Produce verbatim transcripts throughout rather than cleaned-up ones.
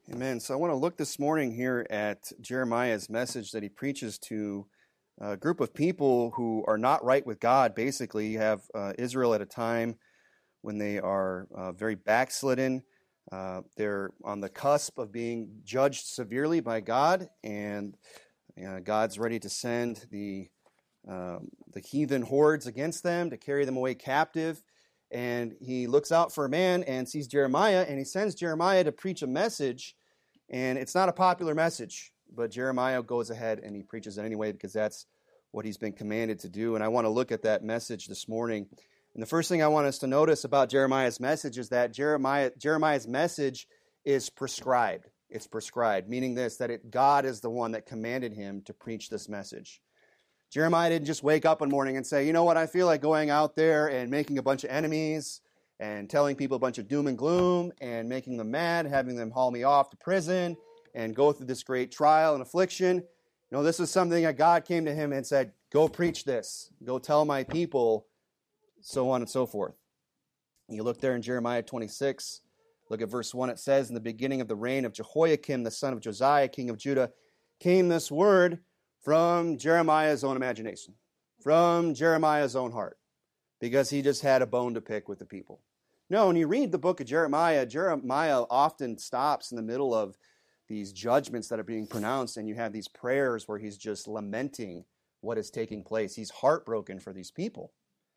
Amen. So I want to look this morning here at Jeremiah's message that he preaches to a group of people who are not right with God. Basically, you have uh, Israel at a time when they are uh, very backslidden. Uh, they're on the cusp of being judged severely by God, and uh, God's ready to send the um, the heathen hordes against them to carry them away captive. And he looks out for a man and sees Jeremiah, and he sends Jeremiah to preach a message. And it's not a popular message, but Jeremiah goes ahead and he preaches it anyway because that's what he's been commanded to do. And I want to look at that message this morning. And the first thing I want us to notice about Jeremiah's message is that Jeremiah Jeremiah's message is prescribed. It's prescribed, meaning this, that it, God is the one that commanded him to preach this message. Jeremiah didn't just wake up one morning and say, you know what, I feel like going out there and making a bunch of enemies and telling people a bunch of doom and gloom and making them mad, having them haul me off to prison and go through this great trial and affliction. No, this is something that God came to him and said, go preach this, go tell my people, so on and so forth. You look there in Jeremiah twenty-six, look at verse one, it says, in the beginning of the reign of Jehoiakim, the son of Josiah, king of Judah, came this word from Jeremiah's own imagination, from Jeremiah's own heart, because he just had a bone to pick with the people. No, when you read the book of Jeremiah, Jeremiah often stops in the middle of these judgments that are being pronounced, and you have these prayers where he's just lamenting what is taking place. He's heartbroken for these people.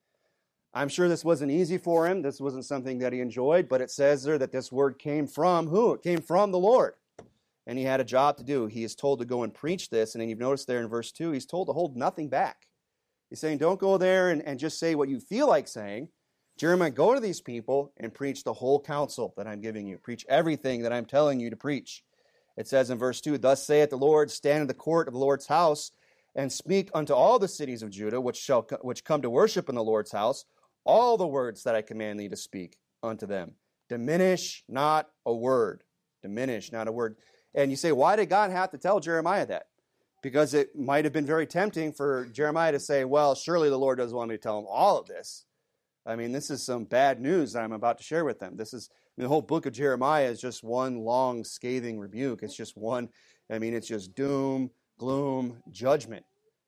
I'm sure this wasn't easy for him. This wasn't something that he enjoyed, but it says there that this word came from who? It came from the Lord. And he had a job to do. He is told to go and preach this, and then you've noticed there in verse two, he's told to hold nothing back. He's saying, don't go there and, and just say what you feel like saying. Jeremiah, go to these people and preach the whole counsel that I'm giving you. Preach everything that I'm telling you to preach. It says in verse two, thus saith the Lord, stand in the court of the Lord's house, and speak unto all the cities of Judah, which shall which come to worship in the Lord's house, all the words that I command thee to speak unto them. Diminish not a word. Diminish not a word. And you say, why did God have to tell Jeremiah that? Because it might have been very tempting for Jeremiah to say, well, surely the Lord doesn't want me to tell him all of this. I mean, this is some bad news that I'm about to share with them. This is, I mean, the whole book of Jeremiah is just one long scathing rebuke. It's just one, I mean, it's just doom, gloom, judgment.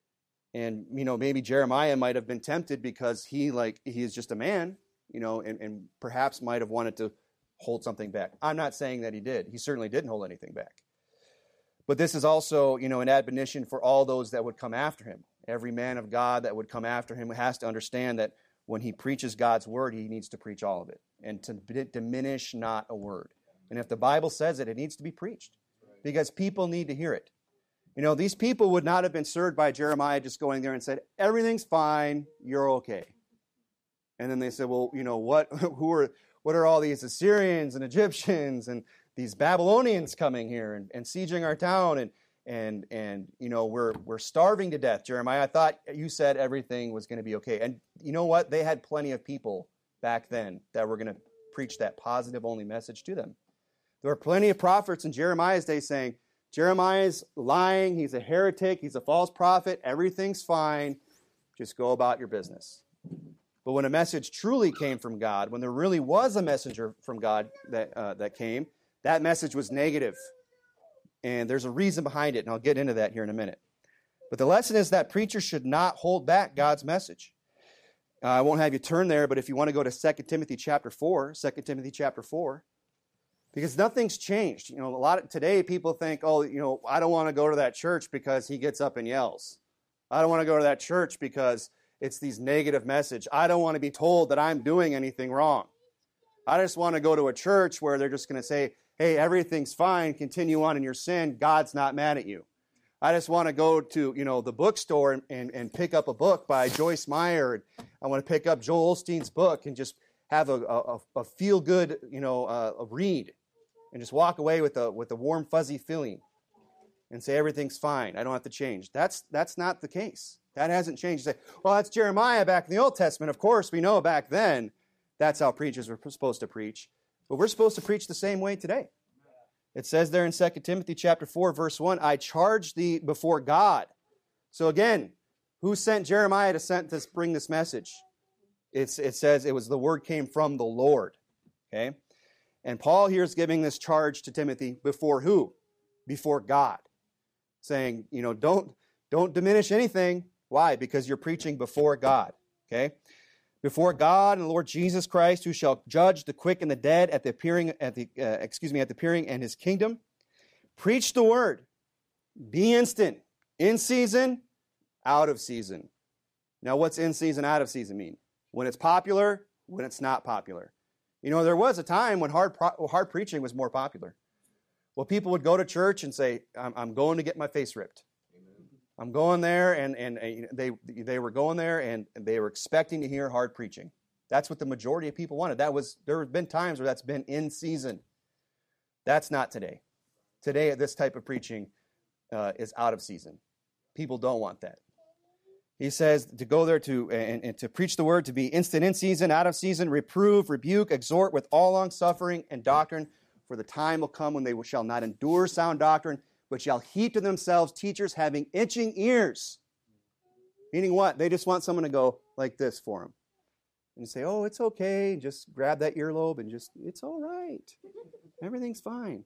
And, you know, maybe Jeremiah might have been tempted because he, like, he is just a man, you know, and, and perhaps might have wanted to hold something back. I'm not saying that he did. He certainly didn't hold anything back. But this is also, you know, an admonition for all those that would come after him. Every man of God that would come after him has to understand that when he preaches God's word, he needs to preach all of it and to diminish not a word. And if the Bible says it, it needs to be preached because people need to hear it. You know, these people would not have been served by Jeremiah just going there and said, everything's fine, you're okay. And then they said, well, you know, what, who are, what are all these Assyrians and Egyptians and these Babylonians coming here and, and sieging our town and, and, and, you know, we're, we're starving to death. Jeremiah, I thought you said everything was going to be okay. And you know what? They had plenty of people back then that were going to preach that positive only message to them. There were plenty of prophets in Jeremiah's day saying, Jeremiah's lying, he's a heretic, he's a false prophet, everything's fine, just go about your business. But when a message truly came from God, when there really was a messenger from God that uh, that came, that message was negative. And there's a reason behind it, and I'll get into that here in a minute. But the lesson is that preachers should not hold back God's message. Uh, I won't have you turn there, but if you want to go to Second Timothy chapter four, Second Timothy chapter four, because nothing's changed. You know, a lot of today people think, oh, you know, I don't want to go to that church because he gets up and yells. I don't want to go to that church because it's these negative message. I don't want to be told that I'm doing anything wrong. I just want to go to a church where they're just going to say, hey, everything's fine, continue on in your sin, God's not mad at you. I just want to go to, you know, the bookstore and, and, and pick up a book by Joyce Meyer. I want to pick up Joel Osteen's book and just have a, a, a feel-good, you know, uh, a read and just walk away with a with a warm, fuzzy feeling and say everything's fine. I don't have to change. That's that's not the case. That hasn't changed. You say, well, that's Jeremiah back in the Old Testament. Of course, we know back then that's how preachers were supposed to preach. But we're supposed to preach the same way today. It says there in Second Timothy chapter four, verse one, I charge thee before God. So again, who sent Jeremiah to, send, to bring this message? It's, it says it was the word came from the Lord. Okay? And Paul here is giving this charge to Timothy before who? Before God. Saying, you know, don't, don't diminish anything. Why? Because you're preaching before God. Okay? Before God and the Lord Jesus Christ, who shall judge the quick and the dead at the appearing, at the, uh, excuse me, at the appearing and his kingdom. Preach the word. Be instant. In season, out of season. Now, what's in season, out of season mean? When it's popular, when it's not popular. You know, there was a time when hard pro- hard preaching was more popular. Well, people would go to church and say, I'm, I'm going to get my face ripped. Amen. I'm going there, and, and, and they, they were going there, and they were expecting to hear hard preaching. That's what the majority of people wanted. That was, there have been times where that's been in season. That's not today. Today, this type of preaching uh, is out of season. People don't want that. He says to go there to and, and to preach the word, to be instant in season, out of season, reprove, rebuke, exhort with all long-suffering and doctrine, for the time will come when they shall not endure sound doctrine, but shall heap to themselves teachers having itching ears. Meaning what? They just want someone to go like this for them. And say, oh, it's okay. Just grab that earlobe and just, it's all right. Everything's fine.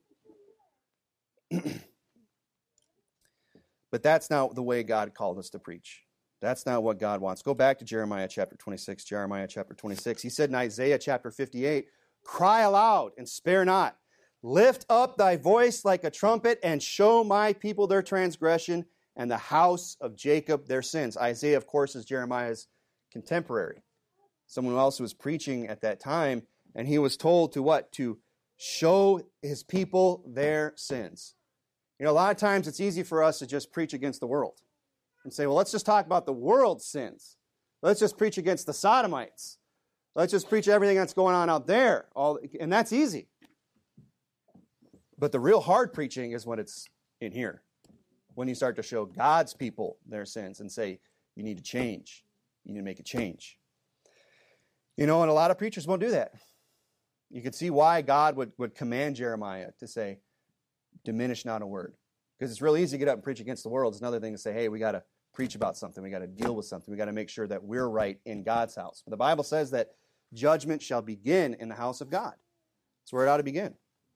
But that's not the way God called us to preach. That's not what God wants. Go back to Jeremiah chapter twenty-six. Jeremiah chapter twenty-six. He said in Isaiah chapter fifty-eight, cry aloud and spare not. Lift up thy voice like a trumpet and show my people their transgression and the house of Jacob their sins. Isaiah, of course, is Jeremiah's contemporary. Someone else who was preaching at that time, and he was told to what? To show his people their sins. You know, a lot of times it's easy for us to just preach against the world and say, well, let's just talk about the world's sins. Let's just preach against the Sodomites. Let's just preach everything that's going on out there. All, and that's easy. But the real hard preaching is when it's in here. When you start to show God's people their sins and say, you need to change. You need to make a change. You know, and a lot of preachers won't do that. You can see why God would, would command Jeremiah to say, diminish not a word. Because it's really easy to get up and preach against the world. It's another thing to say, hey, we got to preach about something. We got to deal with something. We got to make sure that we're right in God's house. But the Bible says that judgment shall begin in the house of God. That's where it ought to begin.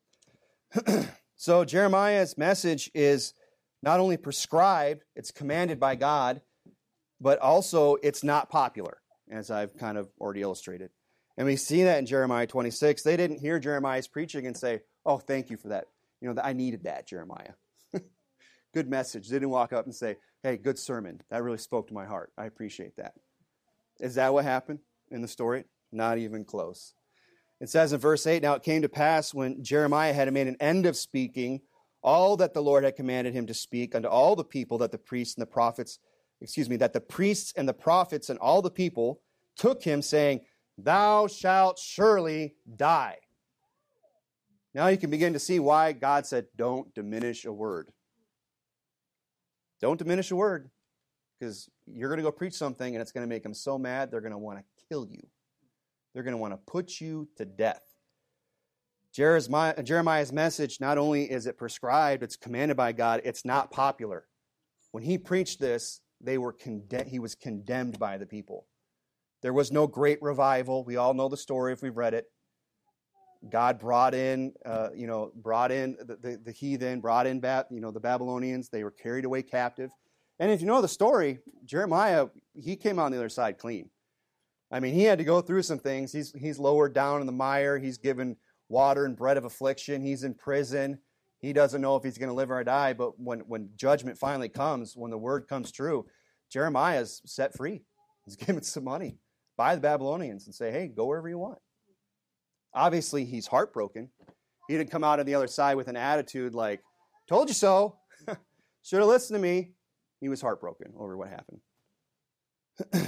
So Jeremiah's message is not only prescribed, it's commanded by God, but also it's not popular, as I've kind of already illustrated. And we see that in Jeremiah twenty-six. They didn't hear Jeremiah's preaching and say, oh, thank you for that. You know, I needed that, Jeremiah. Good message. They didn't walk up and say, hey, good sermon. That really spoke to my heart. I appreciate that. Is that what happened in the story? Not even close. It says in verse eight, now it came to pass when Jeremiah had made an end of speaking all that the Lord had commanded him to speak unto all the people, that the priests and the prophets, excuse me, that the priests and the prophets and all the people took him, saying, thou shalt surely die. Now you can begin to see why God said, don't diminish a word. Don't diminish a word, because you're going to go preach something and it's going to make them so mad they're going to want to kill you. They're going to want to put you to death. Jeremiah's message, not only is it prescribed, it's commanded by God, it's not popular. When he preached this, they were conde- he was condemned by the people. There was no great revival. We all know the story if we've read it. God brought in, uh, you know, brought in the, the, the heathen, brought in, ba- you know, the Babylonians. They were carried away captive. And if you know the story, Jeremiah, he came on the other side clean. I mean, he had to go through some things. He's he's lowered down in the mire. He's given water and bread of affliction. He's in prison. He doesn't know if he's going to live or die. But when, when judgment finally comes, when the word comes true, Jeremiah's set free. He's given some money by the Babylonians and say, hey, go wherever you want. Obviously, he's heartbroken. He didn't come out on the other side with an attitude like, told you so. Should have listened to me. He was heartbroken over what happened.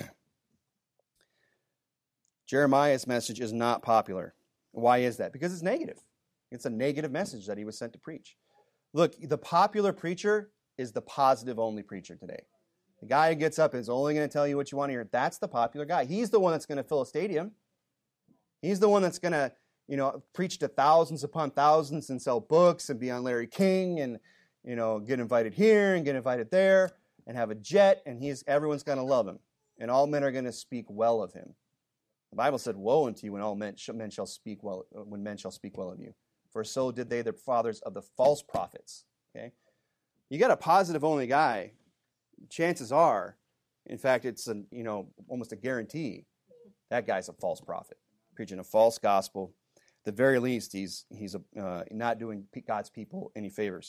Jeremiah's message is not popular. Why is that? Because it's negative. It's a negative message that he was sent to preach. Look, the popular preacher is the positive-only preacher today. The guy who gets up is only going to tell you what you want to hear. That's the popular guy. He's the one that's going to fill a stadium. He's the one that's going to, you know, preach to thousands upon thousands and sell books and be on Larry King and, you know, get invited here and get invited there and have a jet, and he's everyone's going to love him. And all men are going to speak well of him. The Bible said, "Woe unto you when all men, men shall speak well, when men shall speak well of you. For so did they, the fathers of the false prophets." Okay, you got a positive only guy. Chances are, in fact, it's a you know almost a guarantee that guy's a false prophet, preaching a false gospel. At the very least, he's he's a, uh, not doing God's people any favors.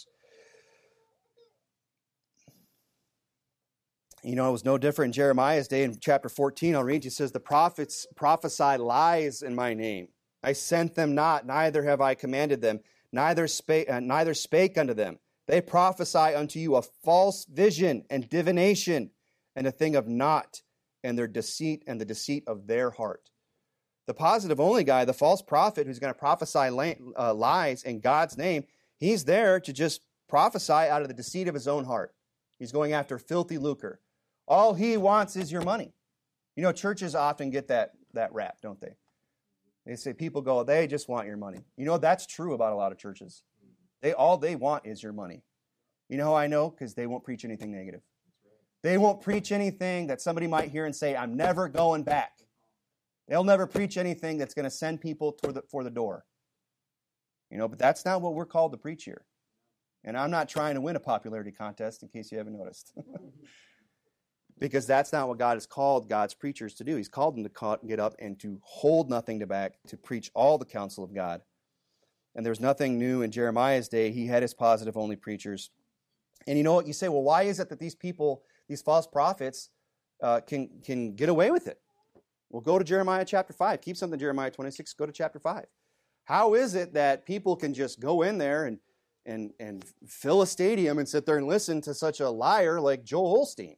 You know, it was no different in Jeremiah's day. In chapter fourteen, I'll read, he says, "The prophets prophesy lies in my name. I sent them not, neither have I commanded them, neither spake, uh, neither spake unto them. They prophesy unto you a false vision and divination, and a thing of naught, and their deceit and the deceit of their heart." The positive only guy, the false prophet who's going to prophesy uh, lies in God's name, he's there to just prophesy out of the deceit of his own heart. He's going after filthy lucre. All he wants is your money. You know, churches often get that, that rap, don't they? They say, people go, they just want your money. You know, that's true about a lot of churches. They all they want is your money. You know how I know? Because they won't preach anything negative. They won't preach anything that somebody might hear and say, "I'm never going back." They'll never preach anything that's going to send people toward the, for the door. You know, but that's not what we're called to preach here. And I'm not trying to win a popularity contest, in case you haven't noticed. Because that's not what God has called God's preachers to do. He's called them to get up and to hold nothing to back, to preach all the counsel of God. And there's nothing new in Jeremiah's day. He had his positive-only preachers. And you know what? You say, well, why is it that these people, these false prophets, uh, can, can get away with it? Well, go to Jeremiah chapter five. Keep something Jeremiah twenty-six. Go to chapter five. How is it that people can just go in there and, and, and fill a stadium and sit there and listen to such a liar like Joel Osteen?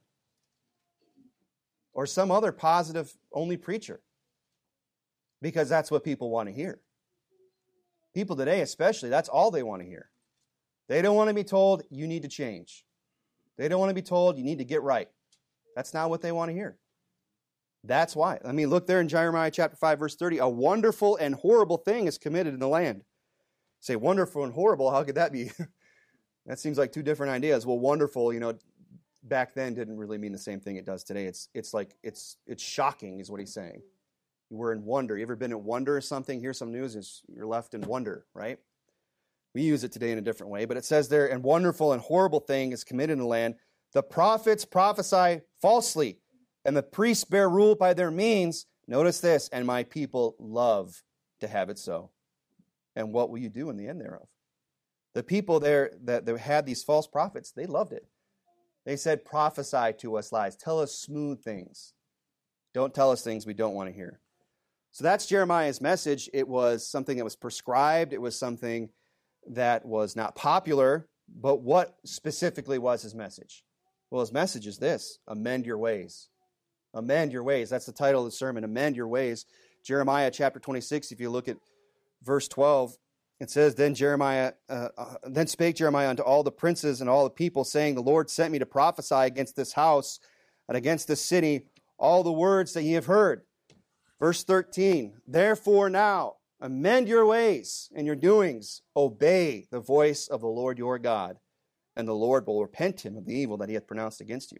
Or some other positive-only preacher? Because that's what people want to hear. People today especially, that's all they want to hear. They don't want to be told, you need to change. They don't want to be told, you need to get right. That's not what they want to hear. That's why. I mean, look there in Jeremiah chapter five, verse thirty. "A wonderful and horrible thing is committed in the land." Say, wonderful and horrible, how could that be? That seems like two different ideas. Well, wonderful, you know, back then didn't really mean the same thing it does today. It's it's like, it's it's shocking is what he's saying. We're in wonder. You ever been in wonder or something? Here's some news, is you're left in wonder, right? We use it today in a different way, but it says there, "And wonderful and horrible thing is committed in the land. The prophets prophesy falsely, and the priests bear rule by their means." Notice this, "and my people love to have it so." And what will you do in the end thereof? The people there that, that had these false prophets, they loved it. They said, prophesy to us lies. Tell us smooth things. Don't tell us things we don't want to hear. So that's Jeremiah's message. It was something that was prescribed. It was something that was not popular. But what specifically was his message? Well, his message is this: amend your ways. Amend your ways. That's the title of the sermon, amend your ways. Jeremiah chapter twenty-six, if you look at verse twelve, it says, Then Jeremiah, uh, uh, then spake Jeremiah unto all the princes and all the people, saying, The Lord sent me to prophesy against this house and against this city all the words that ye have heard. Verse thirteen, Therefore now amend your ways and your doings. Obey the voice of the Lord your God, and the Lord will repent him of the evil that he hath pronounced against you.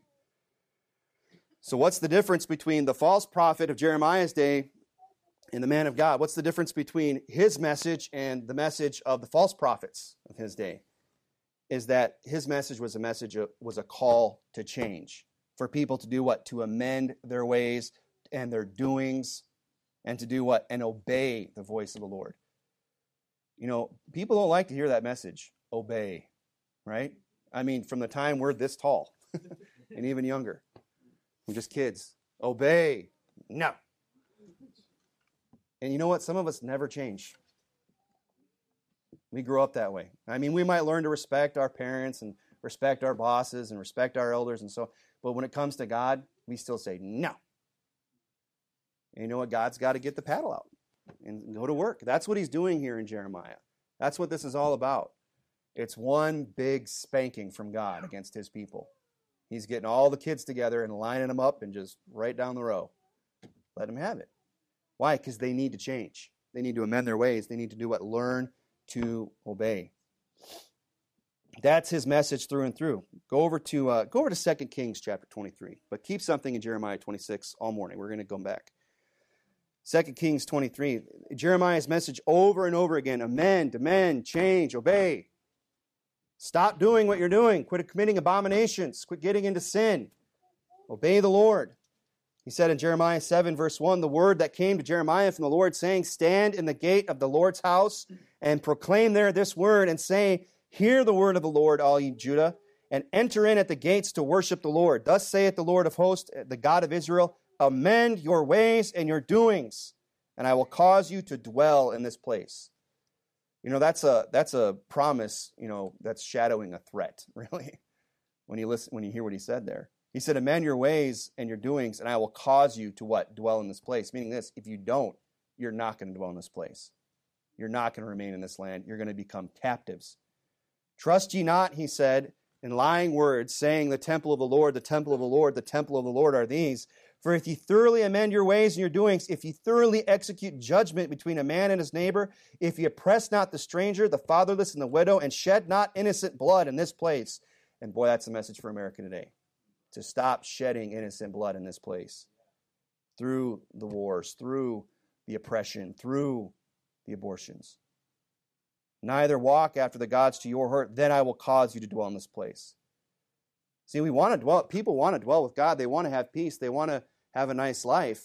So what's the difference between the false prophet of Jeremiah's day and the man of God? What's the difference between his message and the message of the false prophets of his day? Is that his message was a message, of, was a call to change. For people to do what? To amend their ways and their doings, and to do what? And obey the voice of the Lord. You know, people don't like to hear that message, obey, right? I mean, from the time we're this tall and even younger. We're just kids. Obey. No. And you know what? Some of us never change. We grew up that way. I mean, we might learn to respect our parents and respect our bosses and respect our elders and so, but when it comes to God, we still say no. And you know what? God's got to get the paddle out and go to work. That's what he's doing here in Jeremiah. That's what this is all about. It's one big spanking from God against his people. He's getting all the kids together and lining them up and just right down the row. Let them have it. Why? Because they need to change. They need to amend their ways. They need to do what? Learn to obey. That's his message through and through. Go over to uh, go over to Second Kings chapter twenty-three. But keep something in Jeremiah twenty-six all morning. We're going to come back. Second Kings twenty-three. Jeremiah's message over and over again. Amend, amend, change, obey. Stop doing what you're doing. Quit committing abominations. Quit getting into sin. Obey the Lord. He said in Jeremiah seven, verse one, the word that came to Jeremiah from the Lord, saying, stand in the gate of the Lord's house and proclaim there this word and say, hear the word of the Lord, all ye Judah, and enter in at the gates to worship the Lord. Thus saith the Lord of hosts, the God of Israel, amend your ways and your doings, and I will cause you to dwell in this place. You know, that's a that's a promise, you know, that's shadowing a threat, really, when you listen, when you hear what he said there. He said, amend your ways and your doings, and I will cause you to what? Dwell in this place. Meaning this, if you don't, you're not going to dwell in this place. You're not going to remain in this land. You're going to become captives. Trust ye not, he said, in lying words, saying, the temple of the Lord, the temple of the Lord, the temple of the Lord are these. For if ye thoroughly amend your ways and your doings, if ye thoroughly execute judgment between a man and his neighbor, if ye oppress not the stranger, the fatherless, and the widow, and shed not innocent blood in this place. And boy, that's a message for America today. To stop shedding innocent blood in this place. Through the wars, through the oppression, through the abortions. Neither walk after the gods to your hurt, then I will cause you to dwell in this place. See, we want to dwell, people want to dwell with God. They want to have peace. They want to have a nice life.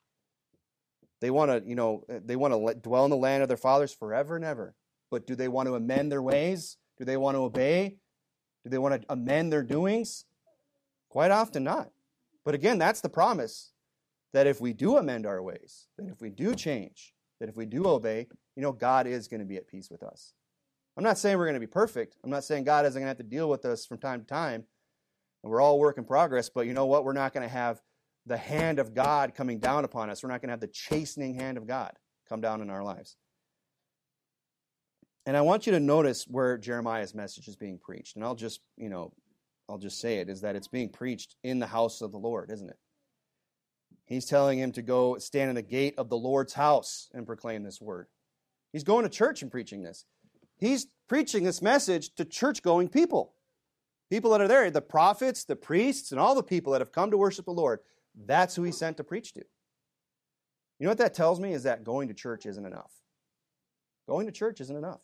They want to, you know, they want to let, dwell in the land of their fathers forever and ever. But do they want to amend their ways? Do they want to obey? Do they want to amend their doings? Quite often not. But again, that's the promise, that if we do amend our ways, that if we do change, that if we do obey, you know, God is going to be at peace with us. I'm not saying we're going to be perfect. I'm not saying God isn't going to have to deal with us from time to time. And we're all work in progress, but you know what? We're not going to have the hand of God coming down upon us. We're not going to have the chastening hand of God come down in our lives. And I want you to notice where Jeremiah's message is being preached. And I'll just, you know, I'll just say it, is that it's being preached in the house of the Lord, isn't it? He's telling him to go stand in the gate of the Lord's house and proclaim this word. He's going to church and preaching this. He's preaching this message to church-going people. People that are there, the prophets, the priests, and all the people that have come to worship the Lord. That's who he sent to preach to. You know what that tells me is that going to church isn't enough. Going to church isn't enough.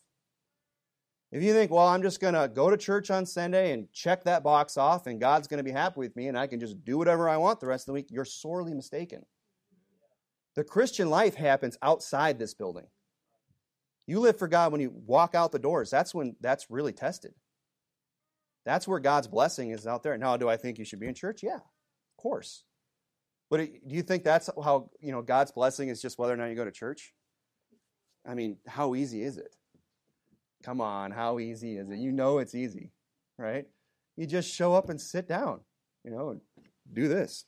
If you think, well, I'm just going to go to church on Sunday and check that box off and God's going to be happy with me and I can just do whatever I want the rest of the week, you're sorely mistaken. The Christian life happens outside this building. You live for God when you walk out the doors. That's when that's really tested. That's where God's blessing is out there. Now, do I think you should be in church? Yeah, of course. But do you think that's how, you know, God's blessing is just whether or not you go to church? I mean, how easy is it? Come on, how easy is it? You know it's easy, right? You just show up and sit down, you know, and do this.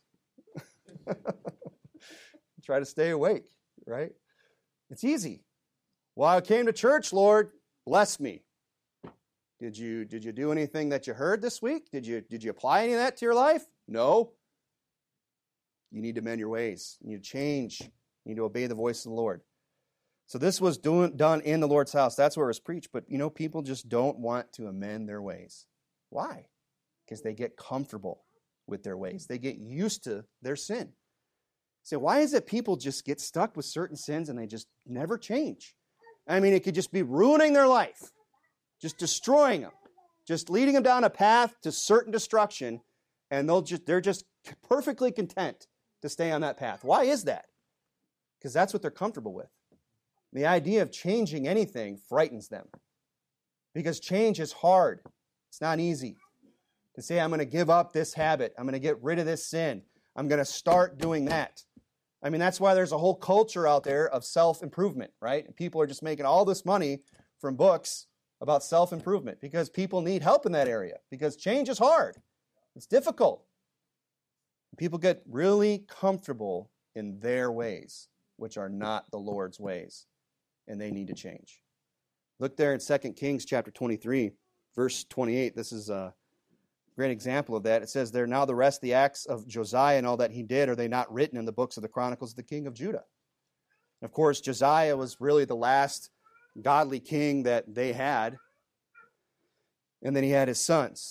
Try to stay awake, right? It's easy. Well, I came to church, Lord, bless me. Did you did you do anything that you heard this week? Did you did you apply any of that to your life? No. You need to mend your ways. You need to change. You need to obey the voice of the Lord. So this was doing, done in the Lord's house. That's where it was preached. But, you know, people just don't want to amend their ways. Why? Because they get comfortable with their ways. They get used to their sin. So why is it people just get stuck with certain sins and they just never change? I mean, it could just be ruining their life, just destroying them, just leading them down a path to certain destruction, and they'll just they're just perfectly content to stay on that path. Why is that? Because that's what they're comfortable with. The idea of changing anything frightens them. Because change is hard. It's not easy. To say, I'm going to give up this habit. I'm going to get rid of this sin. I'm going to start doing that. I mean, that's why there's a whole culture out there of self-improvement, right? People are just making all this money from books about self-improvement because people need help in that area. Because change is hard. It's difficult. People get really comfortable in their ways, which are not the Lord's ways. And they need to change. Look there in Second Kings chapter twenty-three, verse twenty-eight. This is a great example of that. It says there, now the rest of the acts of Josiah and all that he did, are they not written in the books of the Chronicles of the king of Judah? And of course, Josiah was really the last godly king that they had. And then he had his sons.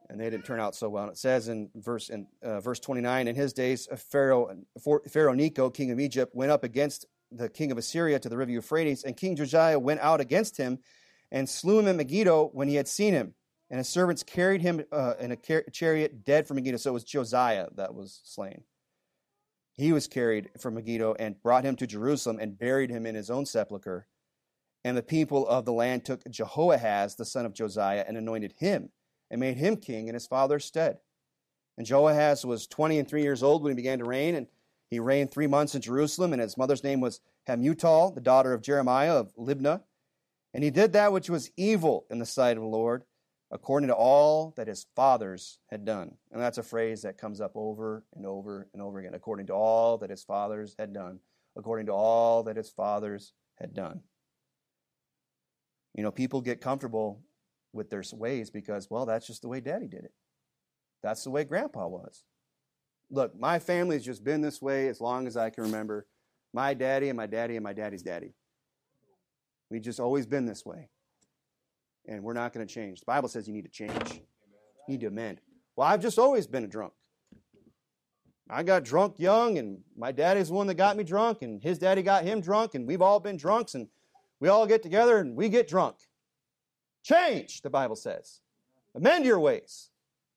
and they didn't turn out so well. And it says in verse in uh, verse twenty-nine, in his days, Pharaoh Pharaoh Necho, king of Egypt, went up against the king of Assyria to the river Euphrates, and King Josiah went out against him and slew him at Megiddo when he had seen him. And his servants carried him uh, in a car- chariot dead from Megiddo. So it was Josiah that was slain. He was carried from Megiddo and brought him to Jerusalem and buried him in his own sepulchre. And the people of the land took Jehoahaz, the son of Josiah, and anointed him and made him king in his father's stead. And Jehoahaz was twenty and three years old when he began to reign, and he reigned three months in Jerusalem, and his mother's name was Hamutal, the daughter of Jeremiah of Libnah. And he did that which was evil in the sight of the Lord, according to all that his fathers had done. And that's a phrase that comes up over and over and over again. According to all that his fathers had done. According to all that his fathers had done. You know, people get comfortable with their ways because, well, that's just the way Daddy did it. That's the way Grandpa was. Look, my family's just been this way as long as I can remember. My daddy and my daddy and my daddy's daddy. We've just always been this way. And we're not going to change. The Bible says you need to change. You need to amend. Well, I've just always been a drunk. I got drunk young, and my daddy's the one that got me drunk, and his daddy got him drunk, and we've all been drunks, and we all get together, and we get drunk. Change, the Bible says. Amend your ways.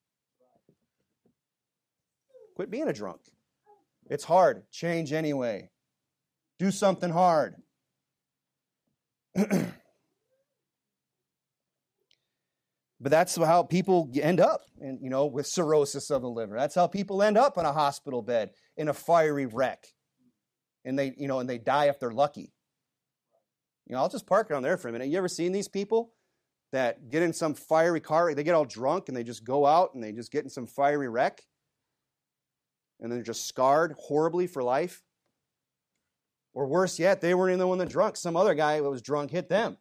Quit being a drunk. It's hard. Change anyway. Do something hard. But that's how people end up, and you know, with cirrhosis of the liver. That's how people end up in a hospital bed in a fiery wreck, and they, you know, and they die if they're lucky. You know, I'll just park it on there for a minute. You ever seen these people that get in some fiery car? They get all drunk and they just go out and they just get in some fiery wreck, and they're just scarred horribly for life. Or worse yet, they weren't even the one that drunk. Some other guy that was drunk hit them.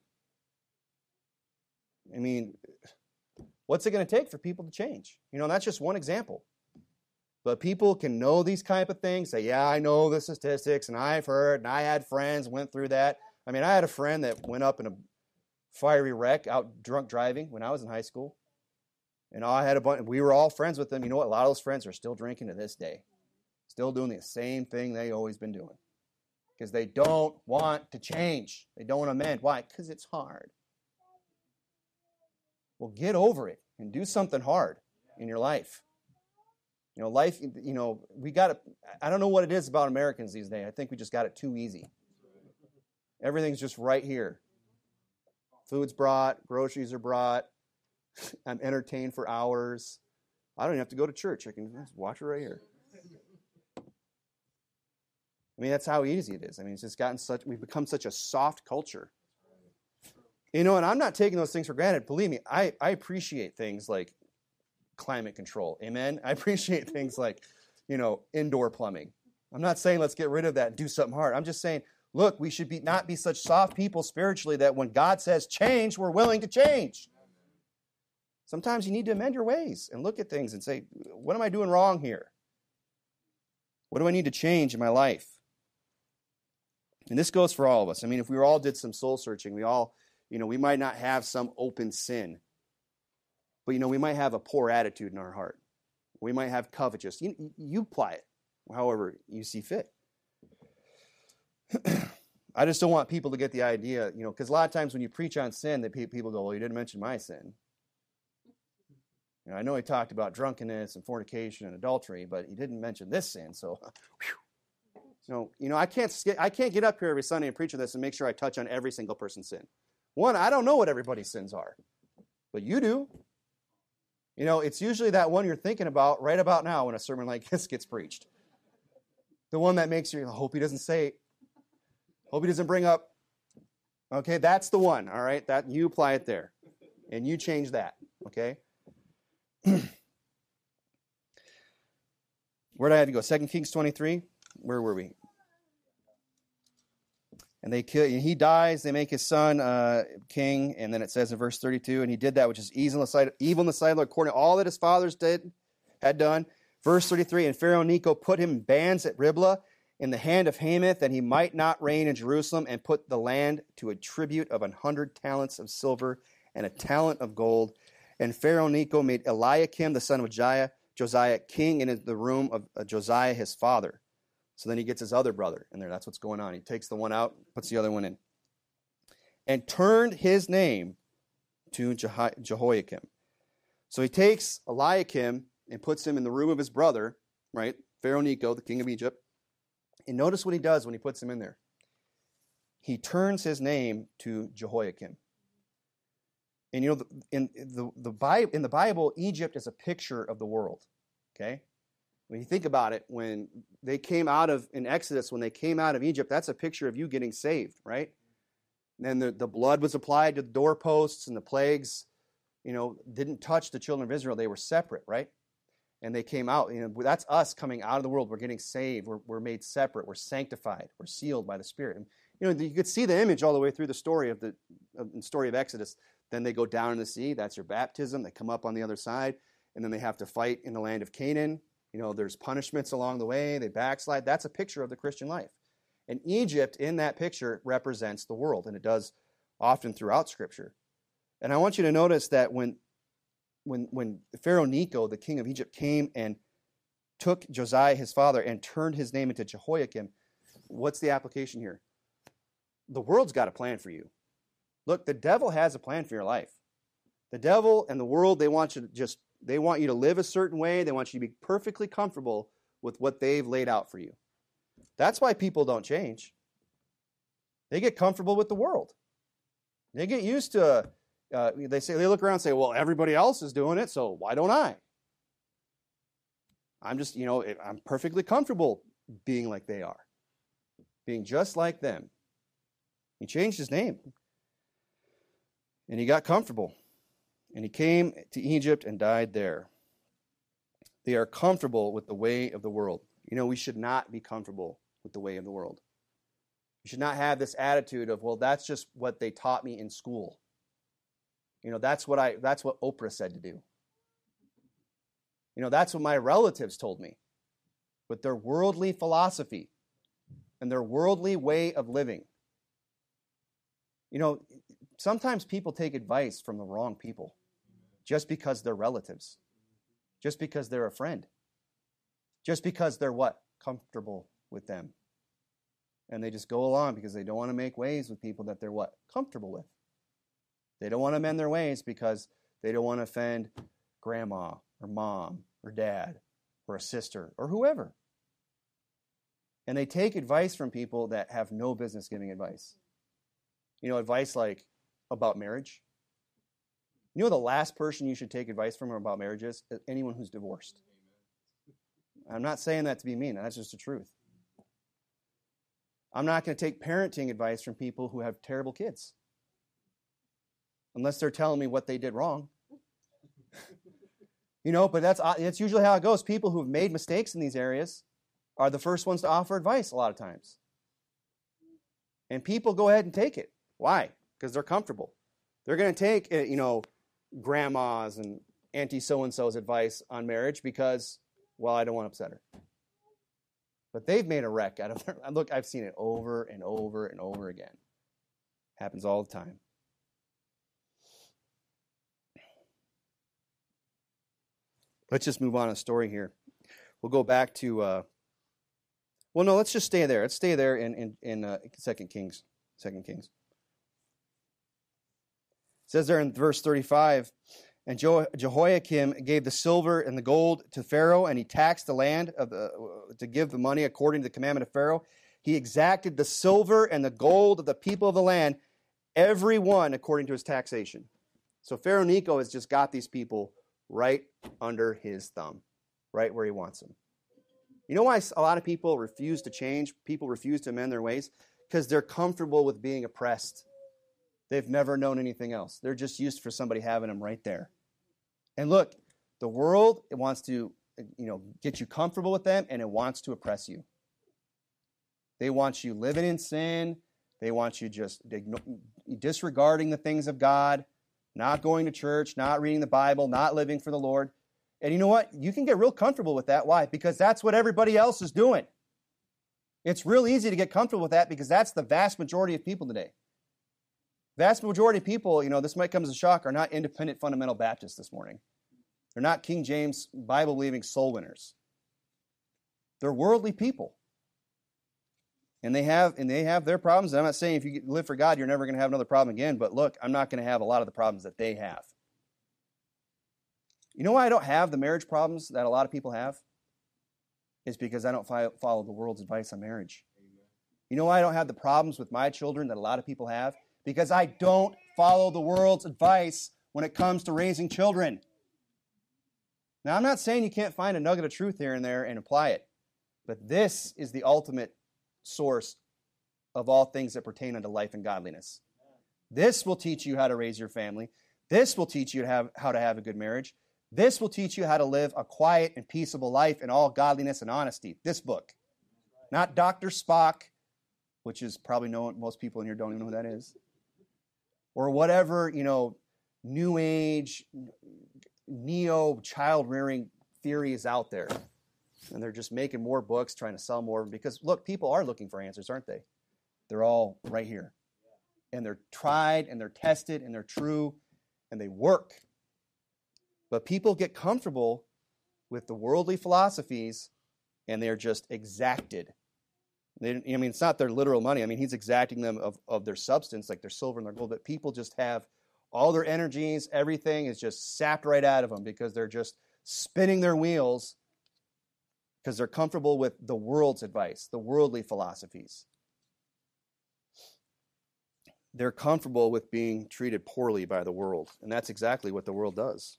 I mean, what's it going to take for people to change? You know, that's just one example. But people can know these type of things, say, yeah, I know the statistics, and I've heard, and I had friends went through that. I mean, I had a friend that went up in a fiery wreck out drunk driving when I was in high school. And I had a bunch, we were all friends with them. You know what? A lot of those friends are still drinking to this day. Still doing the same thing they always been doing. Because they don't want to change. They don't want to amend. Why? Because it's hard. Well, get over it and do something hard in your life. You know, life, you know, we got it. I don't know what it is about Americans these days. I think we just got it too easy. Everything's just right here. Food's brought, groceries are brought. I'm entertained for hours. I don't even have to go to church. I can just watch it right here. I mean, that's how easy it is. I mean, it's just gotten such, we've become such a soft culture. You know, and I'm not taking those things for granted. Believe me, I, I appreciate things like climate control. Amen? I appreciate things like, you know, indoor plumbing. I'm not saying let's get rid of that and do something hard. I'm just saying, look, we should be not be such soft people spiritually that when God says change, we're willing to change. Sometimes you need to amend your ways and look at things and say, what am I doing wrong here? What do I need to change in my life? And this goes for all of us. I mean, if we all did some soul searching, we all, you know, we might not have some open sin. But, you know, we might have a poor attitude in our heart. We might have covetous. You, you apply it however you see fit. I just don't want people to get the idea, you know, because a lot of times when you preach on sin, that people go, well, you didn't mention my sin. You know, I know he talked about drunkenness and fornication and adultery, but he didn't mention this sin. So, whew. so you know, I can't I can't get up here every Sunday and preach this and make sure I touch on every single person's sin. One, I don't know what everybody's sins are, but you do. You know, it's usually that one you're thinking about right about now when a sermon like this gets preached. The one that makes you, I hope he doesn't say, hope he doesn't bring up. Okay, that's the one, all right? That you apply it there, and you change that, okay? Where did I have to go? Second Kings twenty-three? Where were we? And they kill. He dies. They make his son uh, king. And then it says in verse thirty-two, and he did that which is evil in the sight, evil in the sight of the Lord, according to all that his fathers did, had done. Verse thirty-three, and Pharaoh Necho put him in bands at Riblah in the hand of Hamath, that he might not reign in Jerusalem, and put the land to a tribute of an hundred talents of silver and a talent of gold. And Pharaoh Necho made Eliakim, the son of Josiah, Josiah king in the room of uh, Josiah, his father. So then he gets his other brother in there. That's what's going on. He takes the one out, puts the other one in. And turned his name to Jeho- Jehoiakim. So he takes Eliakim and puts him in the room of his brother, right? Pharaoh Necho, the king of Egypt. And notice what he does when he puts him in there. He turns his name to Jehoiakim. And you know, in the, the Bible, in the Bible, Egypt is a picture of the world. Okay? When you think about it, when they came out of, in Exodus, when they came out of Egypt, that's a picture of you getting saved, right? And then the, the blood was applied to the doorposts, and the plagues, you know, didn't touch the children of Israel. They were separate, right? And they came out. You know, that's us coming out of the world. We're getting saved. We're, we're made separate. We're sanctified. We're sealed by the Spirit. And, you know, you could see the image all the way through the story of the, of the story of Exodus. Then they go down in the sea. That's your baptism. They come up on the other side, and then they have to fight in the land of Canaan. You know, there's punishments along the way. They backslide. That's a picture of the Christian life. And Egypt, in that picture, represents the world, and it does often throughout Scripture. And I want you to notice that when, when, when Pharaoh Necho, the king of Egypt, came and took Josiah, his father, and turned his name into Jehoiakim, what's the application here? The world's got a plan for you. Look, the devil has a plan for your life. The devil and the world, they want you to just, they want you to live a certain way. They want you to be perfectly comfortable with what they've laid out for you. That's why people don't change. They get comfortable with the world. They get used to, uh, they say, they look around and say, well, everybody else is doing it, so why don't I? I'm just, you know, I'm perfectly comfortable being like they are, being just like them. He changed his name. And he got comfortable. And he came to Egypt and died there. They are comfortable with the way of the world. You know, we should not be comfortable with the way of the world. We should not have this attitude of, well, that's just what they taught me in school. You know, that's what I that's what Oprah said to do. You know, that's what my relatives told me. With their worldly philosophy and their worldly way of living. You know, sometimes people take advice from the wrong people just because they're relatives, just because they're a friend, just because they're what? Comfortable with them. And they just go along because they don't want to make ways with people that they're what? Comfortable with. They don't want to mend their ways because they don't want to offend grandma or mom or dad or a sister or whoever. And they take advice from people that have no business giving advice. You know, advice like about marriage. You know the last person you should take advice from about marriage is? Anyone who's divorced. I'm not saying that to be mean. That's just the truth. I'm not going to take parenting advice from people who have terrible kids. Unless they're telling me what they did wrong. You know, but that's, that's usually how it goes. People who have made mistakes in these areas are the first ones to offer advice a lot of times. And people go ahead and take it. Why? Because they're comfortable. They're going to take, you know, grandma's and auntie so-and-so's advice on marriage because, well, I don't want to upset her. But they've made a wreck out of her. Look, I've seen it over and over and over again. Happens all the time. Let's just move on to a story here. We'll go back to, uh, well, no, let's just stay there. Let's stay there in, in, in uh, Second Kings. Second Kings. It says there in verse thirty-five, and Jehoiakim gave the silver and the gold to Pharaoh, and he taxed the land of the, to give the money according to the commandment of Pharaoh. He exacted the silver and the gold of the people of the land, every one according to his taxation. So Pharaoh Necho has just got these people right under his thumb, right where he wants them. You know why a lot of people refuse to change? People refuse to amend their ways? Because they're comfortable with being oppressed. They've never known anything else. They're just used for somebody having them right there. And look, the world, it wants to, you know, get you comfortable with them, and it wants to oppress you. They want you living in sin. They want you just disregarding the things of God, not going to church, not reading the Bible, not living for the Lord. And you know what? You can get real comfortable with that. Why? Because that's what everybody else is doing. It's real easy to get comfortable with that because that's the vast majority of people today. Vast majority of people, you know, this might come as a shock, are not independent fundamental Baptists this morning. They're not King James Bible-believing soul winners. They're worldly people. And they have and they have their problems. And I'm not saying if you live for God, you're never going to have another problem again. But look, I'm not going to have a lot of the problems that they have. You know why I don't have the marriage problems that a lot of people have? It's because I don't follow the world's advice on marriage. Amen. You know why I don't have the problems with my children that a lot of people have? Because I don't follow the world's advice when it comes to raising children. Now, I'm not saying you can't find a nugget of truth here and there and apply it. But this is the ultimate source of all things that pertain unto life and godliness. This will teach you how to raise your family. This will teach you have, how to have a good marriage. This will teach you how to live a quiet and peaceable life in all godliness and honesty. This book. Not Doctor Spock, which is probably no one, most people in here don't even know who that is. Or whatever, you know, New Age, neo child rearing theories out there. And they're just making more books, trying to sell more. Because, look, people are looking for answers, aren't they? They're all right here. And they're tried, and they're tested, and they're true, and they work. But people get comfortable with the worldly philosophies, and they're just exacted. They, I mean, it's not their literal money. I mean, he's exacting them of, of their substance, like their silver and their gold. But people just have all their energies, everything is just sapped right out of them because they're just spinning their wheels because they're comfortable with the world's advice, the worldly philosophies. They're comfortable with being treated poorly by the world, and that's exactly what the world does.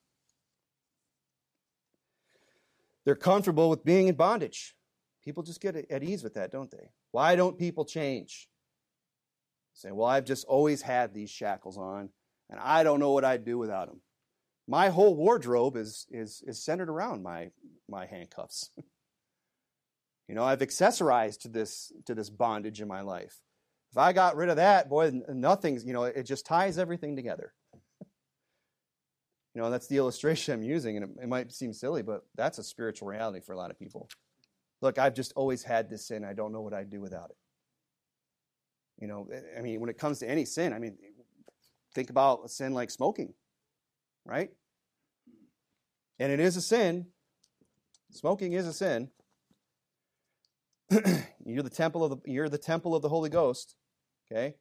They're comfortable with being in bondage. People just get at ease with that, don't they? Why don't people change? Say, well, I've just always had these shackles on, and I don't know what I'd do without them. My whole wardrobe is is is centered around my my handcuffs. You know, I've accessorized to this to this bondage in my life. If I got rid of that, boy, nothing's, you know, it just ties everything together. You know, that's the illustration I'm using, and it, it might seem silly, but that's a spiritual reality for a lot of people. Look, I've just always had this sin. I don't know what I'd do without it. You know, I mean, when it comes to any sin, I mean, think about a sin like smoking, right? And it is a sin. Smoking is a sin. You're the temple of the you're the temple of the Holy Ghost. Okay?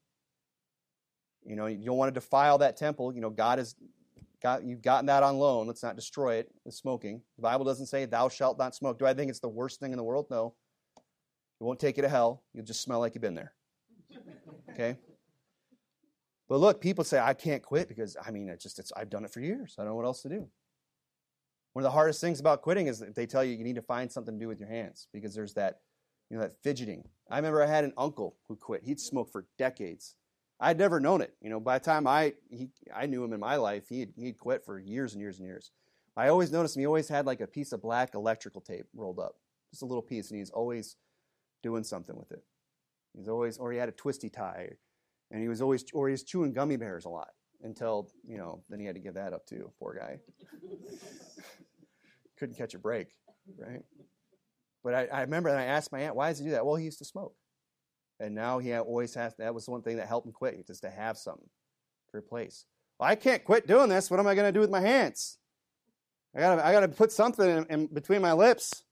You know, you don't want to defile that temple. You know, God is got you've gotten that on loan. Let's not destroy it with smoking. The Bible doesn't say thou shalt not smoke. Do I think it's the worst thing in the world? No. It won't take you to hell. You'll just smell like you've been there. Okay? But look, people say I can't quit because I mean it's just it's I've done it for years. I don't know what else to do. One of the hardest things about quitting is that they tell you you need to find something to do with your hands because there's that You know, that fidgeting. I remember I had an uncle who quit. He'd smoked for decades. I'd never known it. You know, by the time I he, I knew him in my life, he'd, he'd quit for years and years and years. I always noticed him. He always had like a piece of black electrical tape rolled up. Just a little piece, and he's always doing something with it. He's always, or he had a twisty tie, and he was always, or he was chewing gummy bears a lot until, you know, then he had to give that up too. Poor guy. Couldn't catch a break, right? But I, I remember and I asked my aunt, why does he do that? Well, he used to smoke. And now he always has, that was one thing that helped him quit, just to have something to replace. Well, I can't quit doing this. What am I going to do with my hands? I got I got to put something in, in between my lips.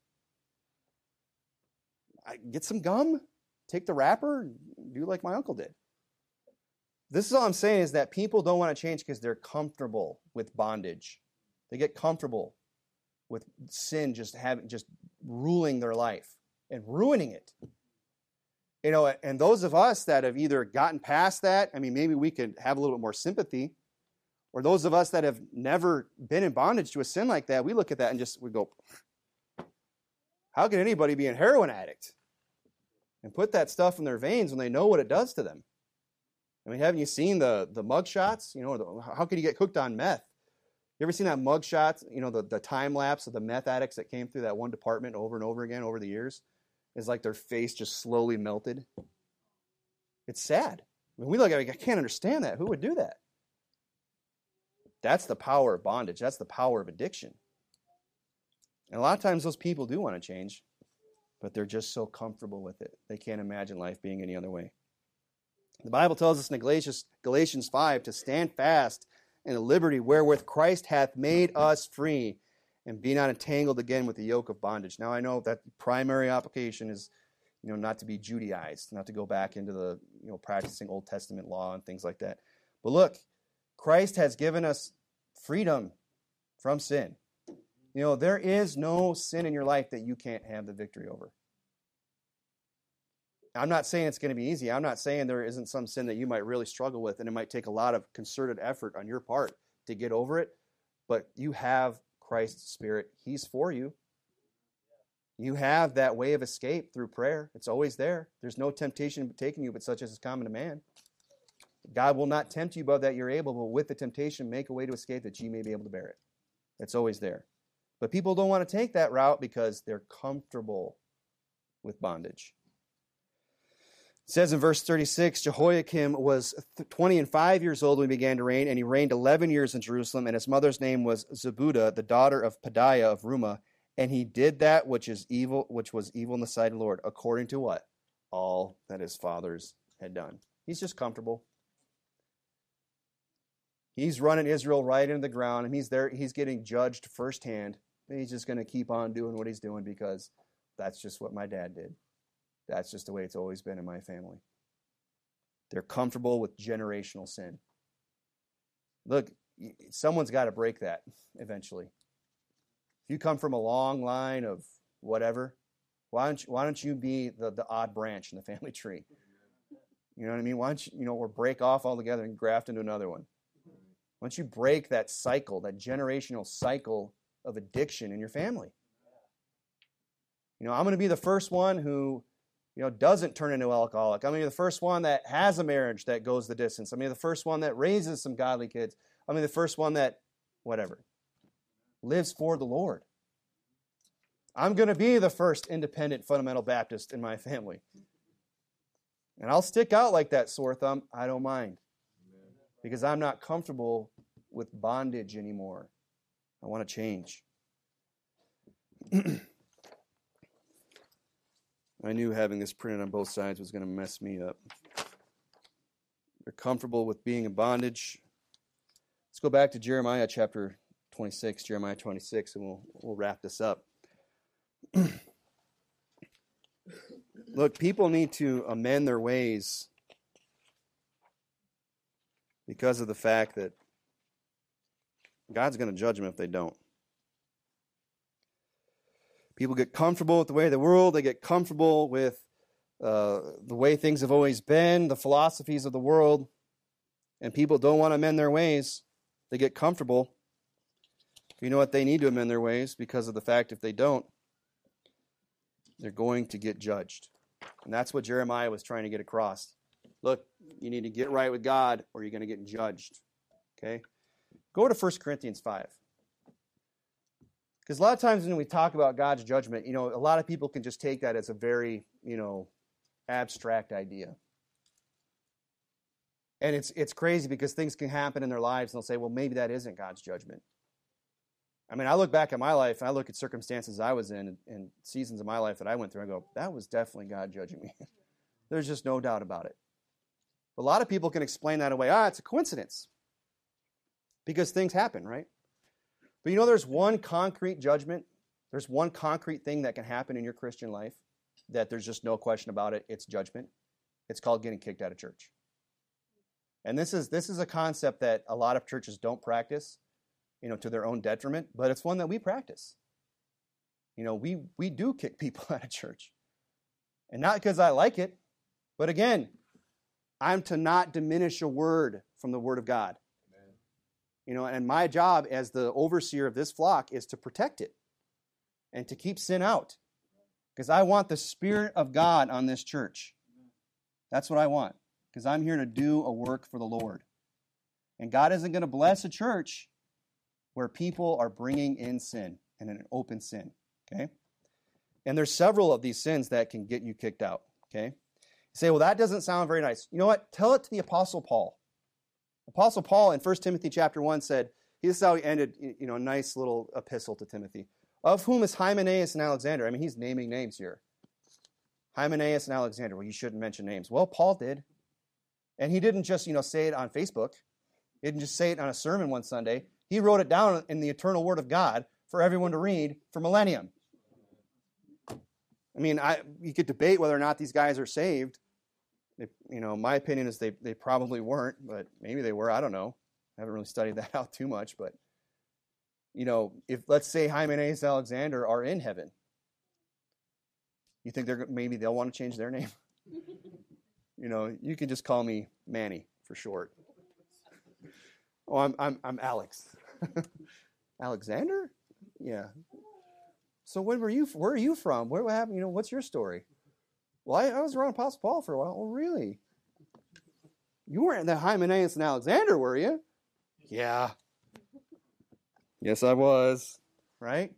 I, get some gum, take the wrapper, and do like my uncle did. This is all I'm saying is that people don't want to change because they're comfortable with bondage. They get comfortable with sin just having just ruling their life and ruining it. You know, and those of us that have either gotten past that, I mean, maybe we could have a little bit more sympathy, or those of us that have never been in bondage to a sin like that, we look at that and just, we go, how can anybody be a heroin addict and put that stuff in their veins when they know what it does to them? I mean, haven't you seen the, the mug shots? You know, the, how could you get hooked on meth? You ever seen that mug shot, you know, the, the time lapse of the meth addicts that came through that one department over and over again over the years? It's like their face just slowly melted. It's sad. I mean, we look at it, I can't understand that. Who would do that? That's the power of bondage. That's the power of addiction. And a lot of times those people do want to change, but they're just so comfortable with it. They can't imagine life being any other way. The Bible tells us in Galatians, Galatians five to stand fast in the liberty wherewith Christ hath made us free, and be not entangled again with the yoke of bondage. Now I know that the primary application is, you know, not to be Judaized, not to go back into the, you know, practicing Old Testament law and things like that. But look, Christ has given us freedom from sin. You know, there is no sin in your life that you can't have the victory over. I'm not saying it's going to be easy. I'm not saying there isn't some sin that you might really struggle with, and it might take a lot of concerted effort on your part to get over it. But you have Christ's Spirit. He's for you. You have that way of escape through prayer. It's always there. There's no temptation taking you but such as is common to man. God will not tempt you above that you're able, but with the temptation, make a way to escape that ye may be able to bear it. It's always there. But people don't want to take that route because they're comfortable with bondage. It says in verse thirty-six, Jehoiakim was twenty and five years old when he began to reign, and he reigned eleven years in Jerusalem, and his mother's name was Zebudah, the daughter of Pedaiah of Rumah, and he did that which is evil, which was evil in the sight of the Lord, according to what? All that his fathers had done. He's just comfortable. He's running Israel right into the ground, and he's there. He's getting judged firsthand. And he's just going to keep on doing what he's doing because that's just what my dad did. That's just the way it's always been in my family. They're comfortable with generational sin. Look, someone's got to break that eventually. If you come from a long line of whatever, why don't you, why don't you be the, the odd branch in the family tree? You know what I mean? Why don't you, you know, or break off altogether and graft into another one? Why don't you break that cycle, that generational cycle of addiction in your family? You know, I'm going to be the first one who, you know, doesn't turn into an alcoholic. I'm going to be the first one that has a marriage that goes the distance. I'm going to be the first one that raises some godly kids. I'm going to be the first one that, whatever, lives for the Lord. I'm going to be the first independent fundamental Baptist in my family. And I'll stick out like that sore thumb. I don't mind. Because I'm not comfortable with bondage anymore. I want to change. I knew having this printed on both sides was going to mess me up. They're comfortable with being in bondage. Let's go back to Jeremiah chapter twenty-six, Jeremiah twenty-six, and we'll we'll wrap this up. Look, people need to amend their ways because of the fact that God's going to judge them if they don't. People get comfortable with the way of the world. They get comfortable with uh, the way things have always been, the philosophies of the world, and people don't want to amend their ways. They get comfortable. You know what? They need to amend their ways because of the fact if they don't, they're going to get judged. And that's what Jeremiah was trying to get across. Look, you need to get right with God or you're going to get judged. Okay? Go to First Corinthians five. Because a lot of times when we talk about God's judgment, you know, a lot of people can just take that as a very, you know, abstract idea. And it's it's crazy because things can happen in their lives and they'll say, well, maybe that isn't God's judgment. I mean, I look back at my life and I look at circumstances I was in and, and seasons of my life that I went through and I go, that was definitely God judging me. There's just no doubt about it. A lot of people can explain that away. Ah, it's a coincidence. Because things happen, right? But you know there's one concrete judgment, there's one concrete thing that can happen in your Christian life that there's just no question about it, it's judgment. It's called getting kicked out of church. And this is this is a concept that a lot of churches don't practice, you know, to their own detriment, but it's one that we practice. You know, we we do kick people out of church. And not because I like it, but again, I'm to not diminish a word from the Word of God. You know, and my job as the overseer of this flock is to protect it and to keep sin out. Because I want the Spirit of God on this church. That's what I want. Because I'm here to do a work for the Lord. And God isn't going to bless a church where people are bringing in sin and an open sin. Okay? And there's several of these sins that can get you kicked out. Okay? You say, well, that doesn't sound very nice. You know what? Tell it to the Apostle Paul. Apostle Paul in First Timothy chapter one said, this is how he ended, you know, a nice little epistle to Timothy. Of whom is Hymenaeus and Alexander? I mean, he's naming names here. Hymenaeus and Alexander. Well, you shouldn't mention names. Well, Paul did. And he didn't just, you know, say it on Facebook. He didn't just say it on a sermon one Sunday. He wrote it down in the eternal Word of God for everyone to read for millennium. I mean, I you could debate whether or not these guys are saved. They, you know, my opinion is they, they probably weren't, but maybe they were. I don't know. I haven't really studied that out too much. But, you know, if let's say Hymenaeus and Alexander are in heaven, you think they're maybe they'll want to change their name? You know, you can just call me Manny for short. Oh, I'm I'm I'm Alex. Alexander? Yeah. So when were you? Where are you from? Where what happened? You know, what's your story? Well, I, I was around Apostle Paul for a while. Oh, really? You weren't the Hymenaeus and Alexander, were you? Yeah. Yes, I was. Right?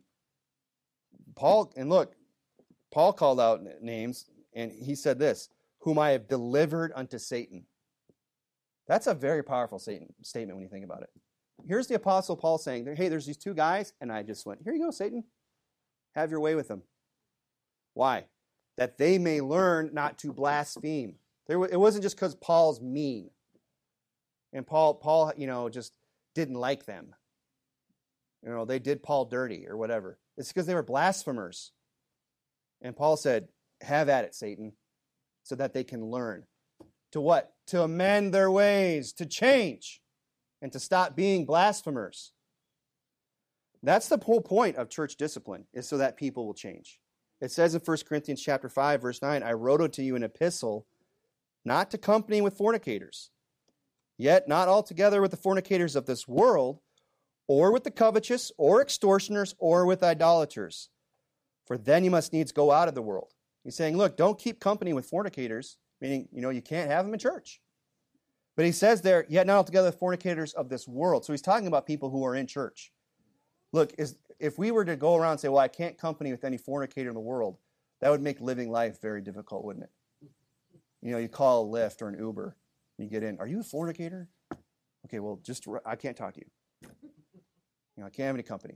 Paul, and look, Paul called out names, and he said this, whom I have delivered unto Satan. That's a very powerful Satan statement when you think about it. Here's the Apostle Paul saying, hey, there's these two guys, and I just went, here you go, Satan. Have your way with them. Why? That they may learn not to blaspheme. There, it wasn't just because Paul's mean. And Paul, Paul, you know, just didn't like them. You know, they did Paul dirty or whatever. It's because they were blasphemers. And Paul said, have at it, Satan, so that they can learn. To what? To amend their ways, to change, and to stop being blasphemers. That's the whole point of church discipline, is so that people will change. It says in First Corinthians chapter five, verse nine, I wrote unto you an epistle, not to company with fornicators, yet not altogether with the fornicators of this world, or with the covetous, or extortioners, or with idolaters. For then you must needs go out of the world. He's saying, look, don't keep company with fornicators, meaning, you know, you can't have them in church. But he says there, yet not altogether the fornicators of this world. So he's talking about people who are in church. Look, is, if we were to go around and say, well, I can't company with any fornicator in the world, that would make living life very difficult, wouldn't it? You know, you call a Lyft or an Uber, you get in, are you a fornicator? Okay, well, just, I can't talk to you. You know, I can't have any company.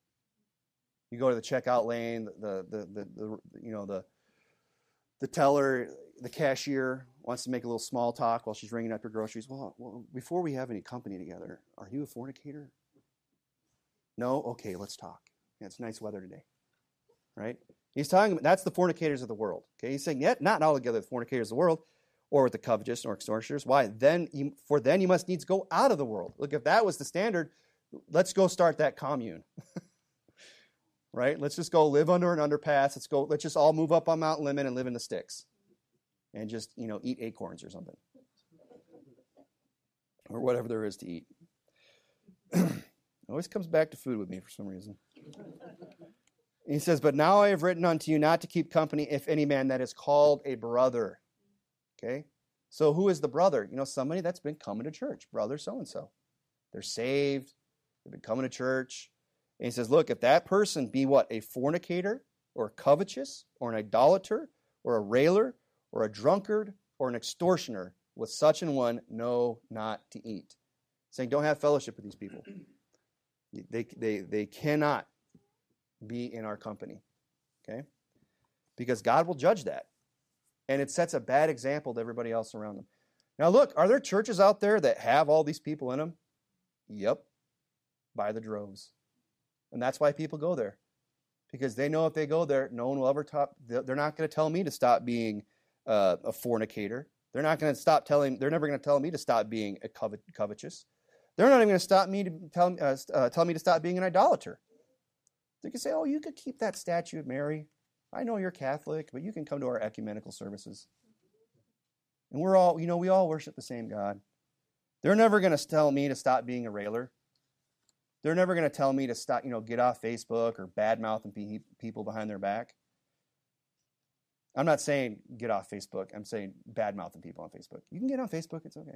You go to the checkout lane, the, the, the, the you know, the, the teller, the cashier wants to make a little small talk while she's ringing up your groceries. Well, well, before we have any company together, are you a fornicator? No? Okay, let's talk. Yeah, it's nice weather today. Right? He's talking about, that's the fornicators of the world. Okay, he's saying, yet not altogether the fornicators of the world, or with the covetous or extortioners. Why? Then you, for then you must needs go out of the world. Look, if that was the standard, let's go start that commune. Right? Let's just go live under an underpass. Let's go, let's just all move up on Mount Lemmon and live in the sticks. And just, you know, eat acorns or something. Or whatever there is to eat. It always comes back to food with me for some reason. He says, but now I have written unto you not to keep company if any man that is called a brother. Okay? So who is the brother? You know, somebody that's been coming to church. Brother so-and-so. They're saved. They've been coming to church. And he says, look, if that person be what? A fornicator, or a covetous, or an idolater, or a railer, or a drunkard, or an extortioner, with such an one know not to eat. Saying, don't have fellowship with these people. They, they, they cannot be in our company. Okay? Because God will judge that. And it sets a bad example to everybody else around them. Now look, are there churches out there that have all these people in them? Yep. By the droves. And that's why people go there. Because they know if they go there, no one will ever talk. They're not going to tell me to stop being uh, a fornicator. They're not going to stop telling, they're never going to tell me to stop being a covet, covetous. They're not even going to stop me to tell, uh, uh, tell me to stop being an idolater. They can say, oh, you could keep that statue of Mary. I know you're Catholic, but you can come to our ecumenical services. And we're all, you know, we all worship the same God. They're never going to tell me to stop being a railer. They're never going to tell me to stop, you know, get off Facebook or badmouthing people behind their back. I'm not saying get off Facebook. I'm saying badmouthing people on Facebook. You can get on Facebook. It's okay.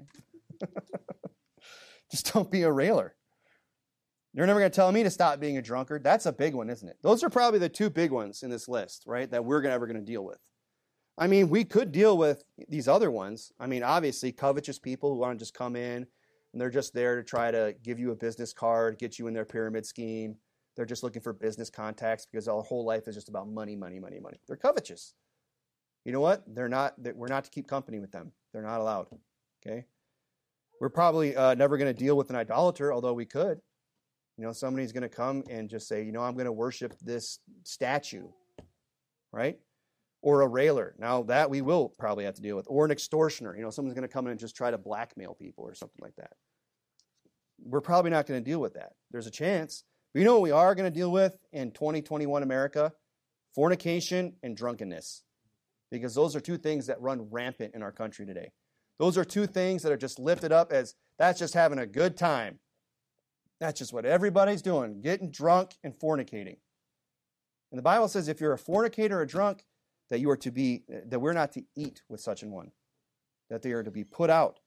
Just don't be a railer. You're never going to tell me to stop being a drunkard. That's a big one, isn't it? Those are probably the two big ones in this list, right, that we're ever going to deal with. I mean, we could deal with these other ones. I mean, obviously, covetous people who want to just come in, and they're just there to try to give you a business card, get you in their pyramid scheme. They're just looking for business contacts because their whole life is just about money, money, money, money. They're covetous. You know what? They're not. We're not to keep company with them. They're not allowed. Okay? We're probably uh, never going to deal with an idolater, although we could. You know, somebody's going to come and just say, you know, I'm going to worship this statue, right? Or a railer. Now, that we will probably have to deal with. Or an extortioner. You know, someone's going to come in and just try to blackmail people or something like that. We're probably not going to deal with that. There's a chance. But you know what we are going to deal with in twenty twenty-one America? Fornication and drunkenness. Because those are two things that run rampant in our country today. Those are two things that are just lifted up as, that's just having a good time. That's just what everybody's doing, getting drunk and fornicating. And the Bible says if you're a fornicator or a drunk, that you are to be, that we're not to eat with such an one, that they are to be put out.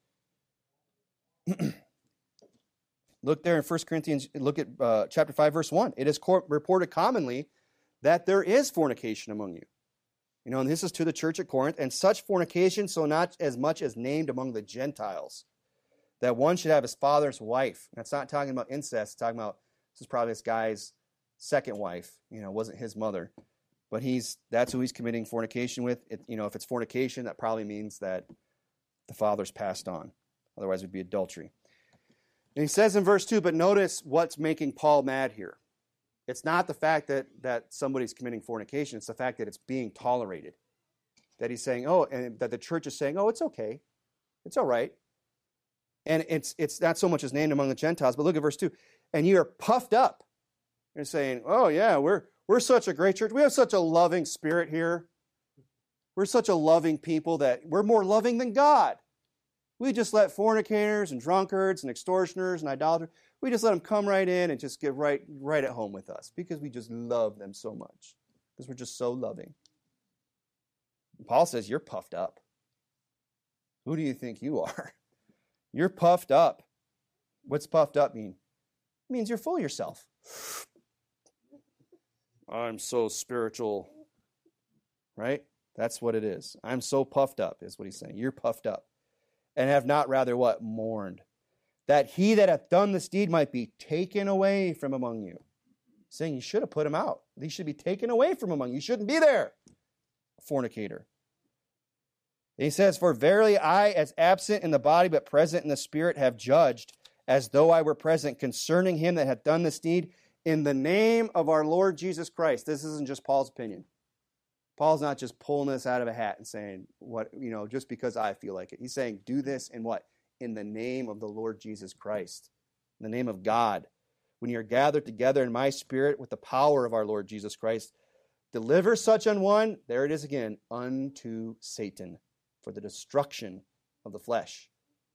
Look there in First Corinthians, look at uh, chapter five, verse one. It is co- reported commonly that there is fornication among you. You know, and this is to the church at Corinth, and such fornication, so not as much as named among the Gentiles, that one should have his father's wife. That's not talking about incest. It's talking about, this is probably this guy's second wife. You know, wasn't his mother. But he's that's who he's committing fornication with. It, you know, if it's fornication, that probably means that the father's passed on. Otherwise, it would be adultery. And he says in verse two, but notice what's making Paul mad here. It's not the fact that, that somebody's committing fornication. It's the fact that it's being tolerated. That he's saying, oh, and that the church is saying, oh, it's okay. It's all right. And it's it's not so much as named among the Gentiles, but look at verse two. And you are puffed up. You're saying, oh, yeah, we're we're such a great church. We have such a loving spirit here. We're such a loving people that we're more loving than God. We just let fornicators and drunkards and extortioners and idolaters, we just let them come right in and just get right, right at home with us because we just love them so much. Because we're just so loving. And Paul says, you're puffed up. Who do you think you are? You're puffed up. What's puffed up mean? It means you're full of yourself. I'm so spiritual. Right? That's what it is. I'm so puffed up is what he's saying. You're puffed up. And have not rather what? Mourned. That he that hath done this deed might be taken away from among you. Saying you should have put him out. He should be taken away from among you. You shouldn't be there. Fornicator. And he says, for verily I, as absent in the body but present in the spirit, have judged, as though I were present, concerning him that hath done this deed, in the name of our Lord Jesus Christ. This isn't just Paul's opinion. Paul's not just pulling this out of a hat and saying, what, you know, just because I feel like it. He's saying, do this in what? In the name of the Lord Jesus Christ. In the name of God. When you're gathered together in my spirit with the power of our Lord Jesus Christ, deliver such an one, there it is again, unto Satan, for the destruction of the flesh.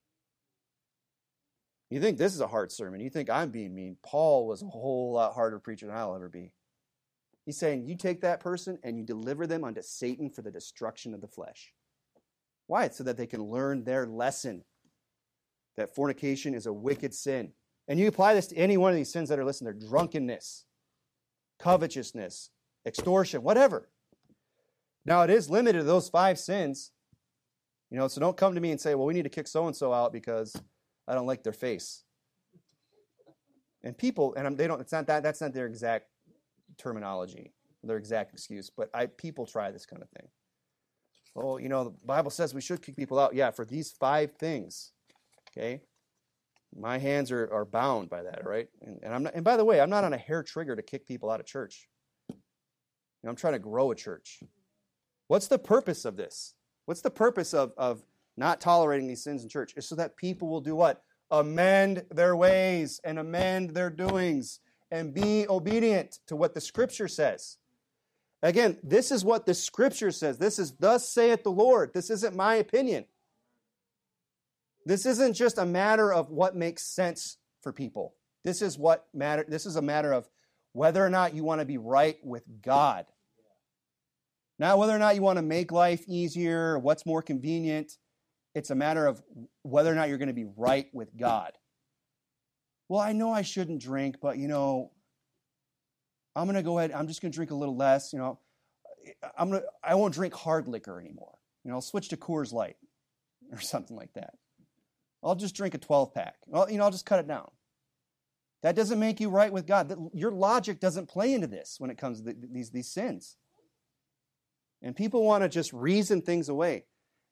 You think this is a hard sermon. You think I'm being mean. Paul was a whole lot harder preacher than I'll ever be. He's saying, you take that person and you deliver them unto Satan for the destruction of the flesh. Why? It's so that they can learn their lesson. That fornication is a wicked sin. And you apply this to any one of these sins that are listed there. Drunkenness, covetousness, extortion, whatever. Now, it is limited to those five sins. You know, so don't come to me and say, well, we need to kick so-and-so out because I don't like their face. And people, and they don't, it's not that, that's not their exact terminology, their exact excuse, but I people try this kind of thing. Oh, you know, the Bible says we should kick people out. Yeah, for these five things. Okay? My hands are, are bound by that, right? And, and I'm not, and by the way, I'm not on a hair trigger to kick people out of church. You know, I'm trying to grow a church. What's the purpose of this? What's the purpose of, of not tolerating these sins in church? It's so that people will do what? Amend their ways and amend their doings and be obedient to what the Scripture says. Again, this is what the Scripture says. This is, thus saith the Lord. This isn't my opinion. This isn't just a matter of what makes sense for people. This is what matter. This is a matter of whether or not you want to be right with God. Not whether or not you want to make life easier, or what's more convenient. It's a matter of whether or not you're going to be right with God. Well, I know I shouldn't drink, but, you know, I'm going to go ahead. I'm just going to drink a little less. You know, I'm gonna, I won't drink hard liquor anymore. You know, I'll switch to Coors Light or something like that. I'll just drink a twelve pack. Well, you know, I'll just cut it down. That doesn't make you right with God. Your logic doesn't play into this when it comes to these, these sins. And people want to just reason things away.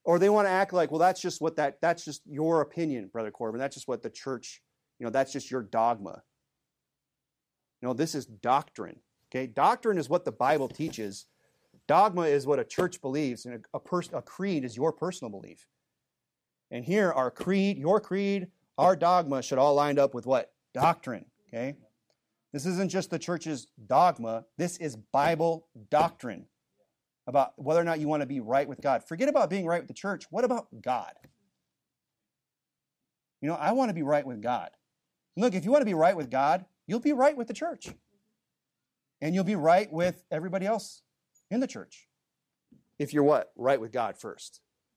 Or they want to act like, well, that's just what that, that's just your opinion, Brother Corbin. That's just what the church, you know, that's just your dogma. No, this is doctrine. Okay, doctrine is what the Bible teaches. Dogma is what a church believes, and a, a, pers- a creed is your personal belief. And here, our creed, your creed, our dogma should all line up with what? Doctrine. Okay, this isn't just the church's dogma. This is Bible doctrine about whether or not you want to be right with God. Forget about being right with the church. What about God? You know, I want to be right with God. Look, if you want to be right with God, you'll be right with the church. And you'll be right with everybody else in the church. If you're what? Right with God first.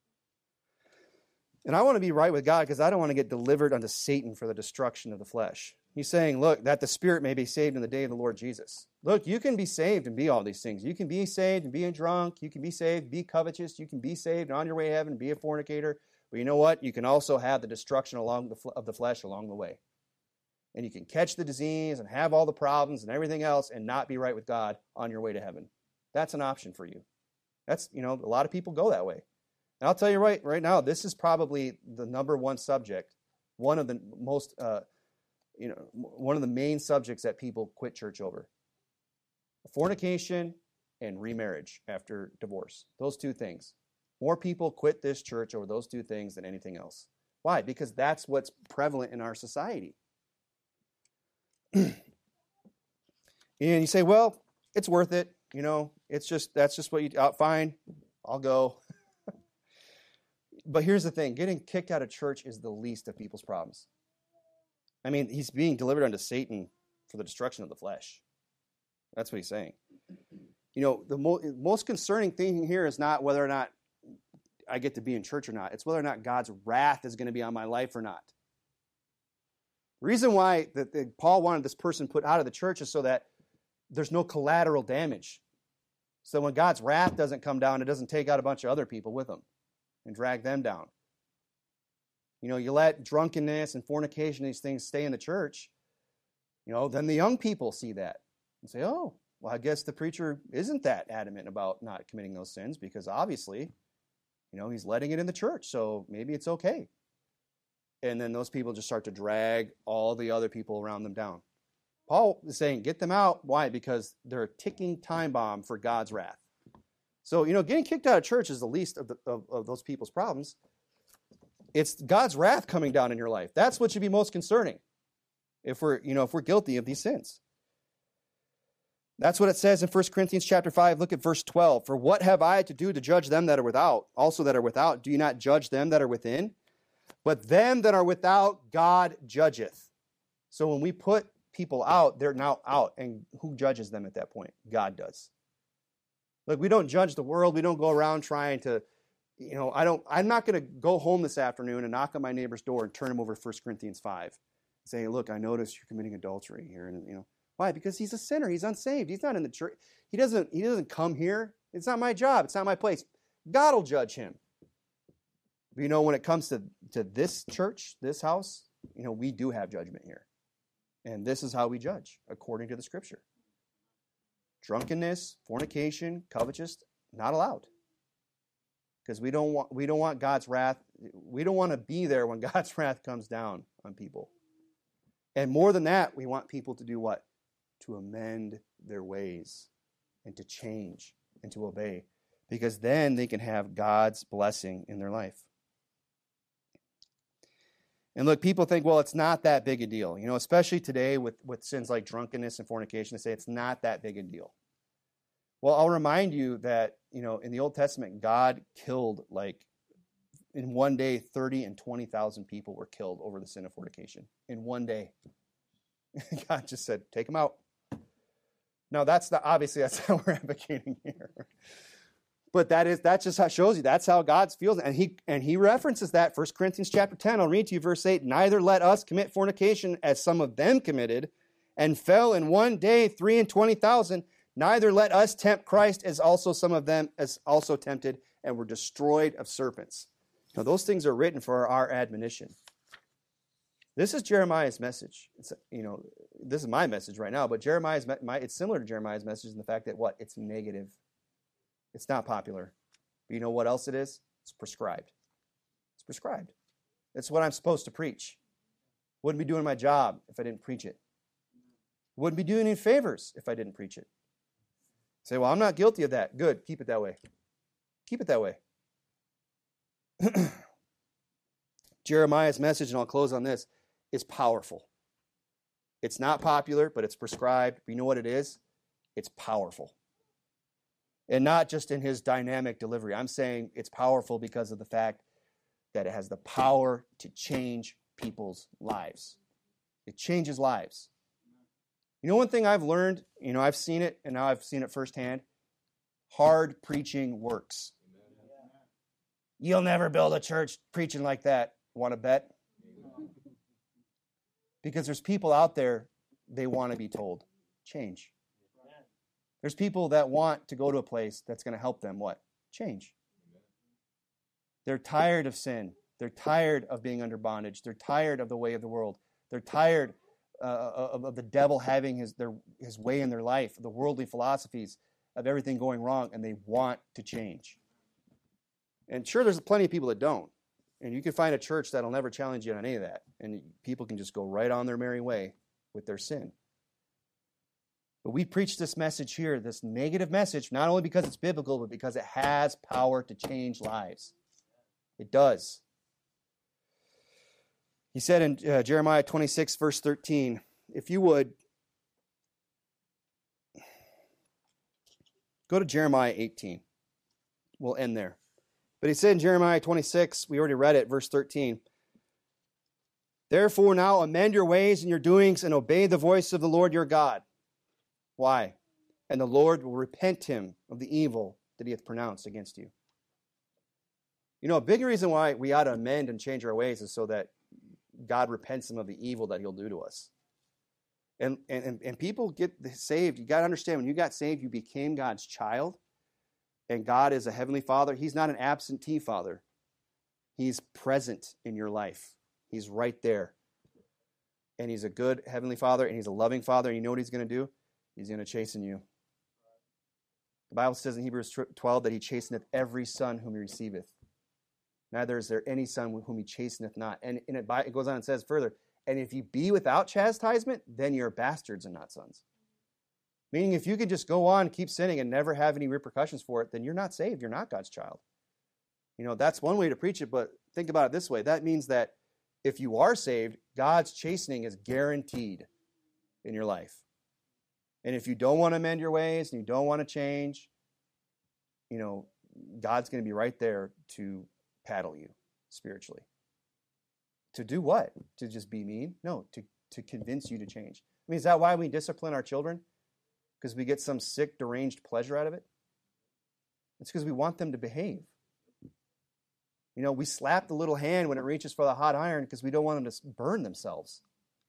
And I want to be right with God because I don't want to get delivered unto Satan for the destruction of the flesh. He's saying, look, that the spirit may be saved in the day of the Lord Jesus. Look, you can be saved and be all these things. You can be saved and be drunk. You can be saved, be covetous. You can be saved and on your way to heaven, be a fornicator. But you know what? You can also have the destruction along the, of the flesh along the way. And you can catch the disease and have all the problems and everything else and not be right with God on your way to heaven. That's an option for you. That's, you know, a lot of people go that way. And I'll tell you right, right now, this is probably the number one subject, one of the most, uh, you know, one of the main subjects that people quit church over. Fornication and remarriage after divorce. Those two things. More people quit this church over those two things than anything else. Why? Because that's what's prevalent in our society. And you say, well, it's worth it. You know, it's just, that's just what you, oh, fine, I'll go. But here's the thing. Getting kicked out of church is the least of people's problems. I mean, he's being delivered unto Satan for the destruction of the flesh. That's what he's saying. You know, the mo- most concerning thing here is not whether or not I get to be in church or not. It's whether or not God's wrath is going to be on my life or not. The reason why that the, Paul wanted this person put out of the church is so that there's no collateral damage. So when God's wrath doesn't come down, it doesn't take out a bunch of other people with him and drag them down. You know, you let drunkenness and fornication, these things stay in the church, you know, then the young people see that and say, oh, well, I guess the preacher isn't that adamant about not committing those sins because obviously, you know, he's letting it in the church, so maybe it's okay. And then those people just start to drag all the other people around them down. Paul is saying, get them out. Why? Because they're a ticking time bomb for God's wrath. So, you know, getting kicked out of church is the least of, the, of, of those people's problems. It's God's wrath coming down in your life. That's what should be most concerning if we're, you know, if we're guilty of these sins. That's what it says in First Corinthians chapter five. Look at verse twelve. For what have I to do to judge them that are without? Also that are without, do you not judge them that are within? But them that are without, God judgeth. So when we put people out, they're now out. And who judges them at that point? God does. Look, we don't judge the world. We don't go around trying to, you know, I don't, I'm not going to go home this afternoon and knock on my neighbor's door and turn him over to First Corinthians five. Say, look, I noticed you're committing adultery here. And, you know, why? Because he's a sinner. He's unsaved. He's not in the church. He doesn't, he doesn't come here. It's not my job. It's not my place. God will judge him. But you know, when it comes to, to this church, this house, you know, we do have judgment here. And this is how we judge, according to the Scripture. Drunkenness, fornication, covetous, not allowed. Because we don't want we don't want God's wrath. We don't want to be there when God's wrath comes down on people. And more than that, we want people to do what? To amend their ways and to change and to obey. Because then they can have God's blessing in their life. And look, people think, well, it's not that big a deal. You know, especially today with, with sins like drunkenness and fornication, they say it's not that big a deal. Well, I'll remind you that, you know, in the Old Testament, God killed, like, in one day, thirty and twenty thousand people were killed over the sin of fornication. In one day. God just said, take them out. Now, that's the, obviously, that's how we're advocating here. But that is, that just how shows you, that's how God feels. And he and he references that, First Corinthians chapter ten. I'll read to you verse eight. Neither let us commit fornication as some of them committed and fell in one day three and twenty thousand. Neither let us tempt Christ as also some of them as also tempted and were destroyed of serpents. Now those things are written for our admonition. This is Jeremiah's message. It's, you know, this is my message right now, but Jeremiah's my, it's similar to Jeremiah's message in the fact that what? It's negative. It's not popular. But you know what else it is? It's prescribed. It's prescribed. It's what I'm supposed to preach. Wouldn't be doing my job if I didn't preach it. Wouldn't be doing any favors if I didn't preach it. Say, well, I'm not guilty of that. Good. Keep it that way. Keep it that way. Jeremiah's message, and I'll close on this, is powerful. It's not popular, but it's prescribed. You know what it is? It's powerful. And not just in his dynamic delivery. I'm saying it's powerful because of the fact that it has the power to change people's lives. It changes lives. You know one thing I've learned, you know, I've seen it, and now I've seen it firsthand. Hard preaching works. You'll never build a church preaching like that. Want to bet? Because there's people out there, they want to be told, change. There's people that want to go to a place that's going to help them, what? Change. They're tired of sin. They're tired of being under bondage. They're tired of the way of the world. They're tired uh, of, of the devil having his, their, his way in their life, the worldly philosophies of everything going wrong, and they want to change. And sure, there's plenty of people that don't. And you can find a church that'll never challenge you on any of that. And people can just go right on their merry way with their sin. But we preach this message here, this negative message, not only because it's biblical, but because it has power to change lives. It does. He said in uh, Jeremiah twenty-six, verse thirteen, if you would, go to Jeremiah eighteen. We'll end there. But he said in Jeremiah twenty-six, we already read it, verse thirteen, therefore now amend your ways and your doings and obey the voice of the Lord your God. Why? And the Lord will repent him of the evil that he hath pronounced against you. You know, a big reason why we ought to amend and change our ways is so that God repents him of the evil that he'll do to us. And, and, and people get saved. You got to understand, when you got saved, you became God's child. And God is a heavenly Father. He's not an absentee Father. He's present in your life. He's right there. And he's a good heavenly Father, and he's a loving Father. And you know what he's going to do? He's going to chasten you. The Bible says in Hebrews twelve that he chasteneth every son whom he receiveth. Neither is there any son whom he chasteneth not. And, and it, it goes on and says further, and if you be without chastisement, then you're bastards and not sons. Meaning if you can just go on, keep sinning, and never have any repercussions for it, then you're not saved. You're not God's child. You know, that's one way to preach it, but think about it this way. That means that if you are saved, God's chastening is guaranteed in your life. And if you don't want to mend your ways and you don't want to change, you know, God's going to be right there to paddle you spiritually. To do what? To just be mean? No, to, to convince you to change. I mean, is that why we discipline our children? Because we get some sick, deranged pleasure out of it? It's because we want them to behave. You know, we slap the little hand when it reaches for the hot iron because we don't want them to burn themselves.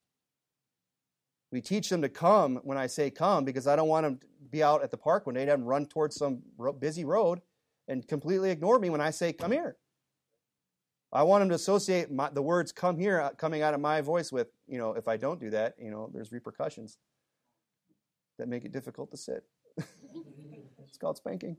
We teach them to come when I say come because I don't want them to be out at the park one day and run towards some busy road and completely ignore me when I say come here. I want them to associate my, the words come here coming out of my voice with, you know, if I don't do that, you know, there's repercussions that make it difficult to sit. It's called spanking.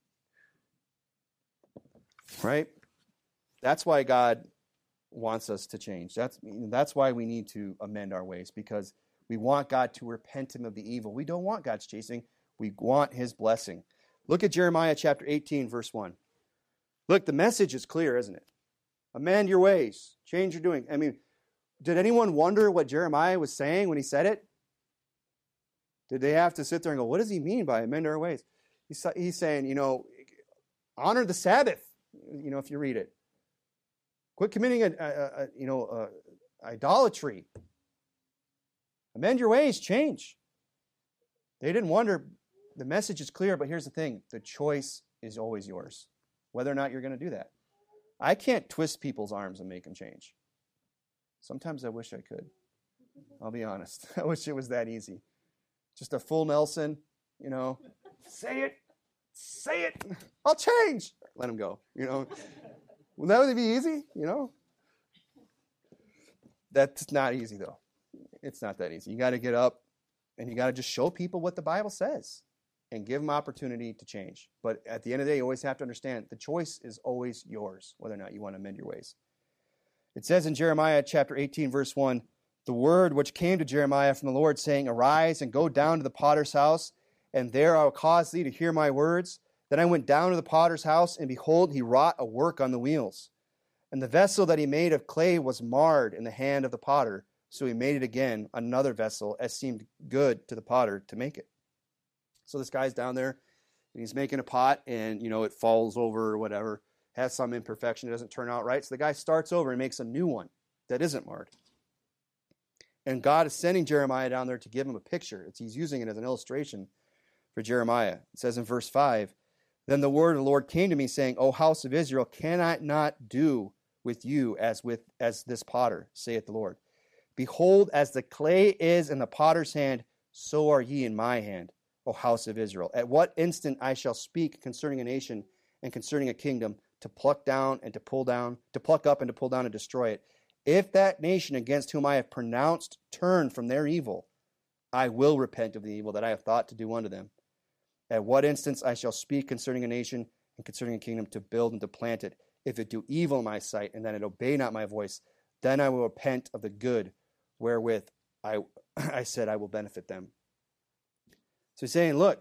Right? That's why God wants us to change. That's, that's why we need to amend our ways, because we want God to repent him of the evil. We don't want God's chasing. We want his blessing. Look at Jeremiah chapter eighteen, verse one. Look, the message is clear, isn't it? Amend your ways. Change your doing. I mean, did anyone wonder what Jeremiah was saying when he said it? Did they have to sit there and go, what does he mean by amend our ways? He's, he's saying, you know, honor the Sabbath, you know, if you read it. Quit committing, a, a, a you know, a, idolatry. Amend your ways, change. They didn't wonder. The message is clear, but here's the thing. The choice is always yours, whether or not you're going to do that. I can't twist people's arms and make them change. Sometimes I wish I could. I'll be honest. I wish it was that easy. Just a full Nelson, you know. Say it. Say it. I'll change. Let him go, you know. Will that would be easy, you know? That's not easy, though. It's not that easy. You got to get up and you got to just show people what the Bible says. and give them opportunity to change. But at the end of the day, you always have to understand the choice is always yours, whether or not you want to amend your ways. It says in Jeremiah chapter eighteen, verse one, the word which came to Jeremiah from the Lord, saying, arise and go down to the potter's house, and there I will cause thee to hear my words. Then I went down to the potter's house, and behold, he wrought a work on the wheels. And the vessel that he made of clay was marred in the hand of the potter. So he made it again, another vessel, as seemed good to the potter to make it. So this guy's down there, and he's making a pot, and, you know, it falls over or whatever, has some imperfection, it doesn't turn out right. So the guy starts over and makes a new one that isn't marred. And God is sending Jeremiah down there to give him a picture. It's, he's using it as an illustration for Jeremiah. It says in verse five, then the word of the Lord came to me, saying, O house of Israel, can I not do with you as with as this potter, saith the Lord? Behold, as the clay is in the potter's hand, so are ye in my hand, O house of Israel. At what instant I shall speak concerning a nation and concerning a kingdom, to pluck down and to pull down, to pluck up and to pull down and destroy it. If that nation against whom I have pronounced turn from their evil, I will repent of the evil that I have thought to do unto them. At what instance I shall speak concerning a nation and concerning a kingdom, to build and to plant it. If it do evil in my sight, and then it obey not my voice, then I will repent of the good wherewith I, I said I will benefit them. So he's saying, look,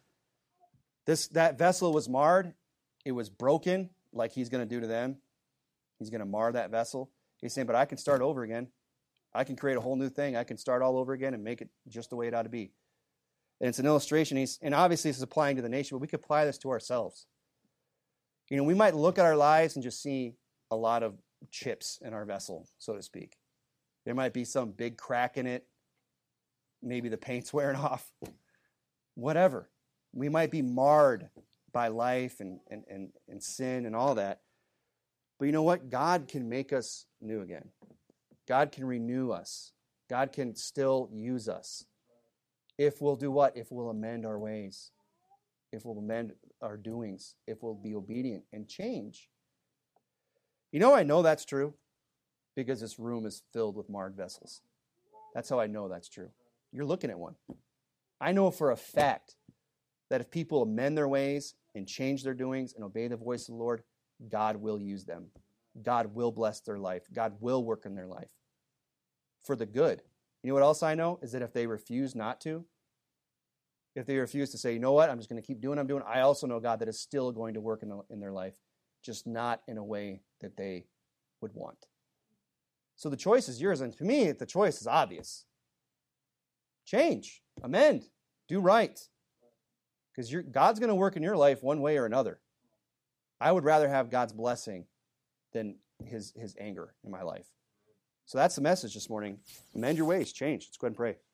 this that vessel was marred. It was broken, like he's going to do to them. He's going to mar that vessel. He's saying, but I can start over again. I can create a whole new thing. I can start all over again and make it just the way it ought to be. And it's an illustration. He's, and obviously this is applying to the nation, but we could apply this to ourselves. You know, we might look at our lives and just see a lot of chips in our vessel, so to speak. There might be some big crack in it. Maybe the paint's wearing off. Whatever. We might be marred by life and, and, and, and sin and all that. But you know what? God can make us new again. God can renew us. God can still use us. If we'll do what? If we'll amend our ways. If we'll amend our doings. If we'll be obedient and change. You know I know that's true? Because this room is filled with marred vessels. That's how I know that's true. You're looking at one. I know for a fact that if people amend their ways and change their doings and obey the voice of the Lord, God will use them. God will bless their life. God will work in their life for the good. You know what else I know? Is that if they refuse not to, if they refuse to say, you know what, I'm just going to keep doing what I'm doing, I also know, God, that is still going to work in, the, in their life, just not in a way that they would want. So the choice is yours, and to me, the choice is obvious. Change, amend, do right. Because God's going to work in your life one way or another. I would rather have God's blessing than his, his anger in my life. So that's the message this morning. Amend your ways, change. Let's go ahead and pray.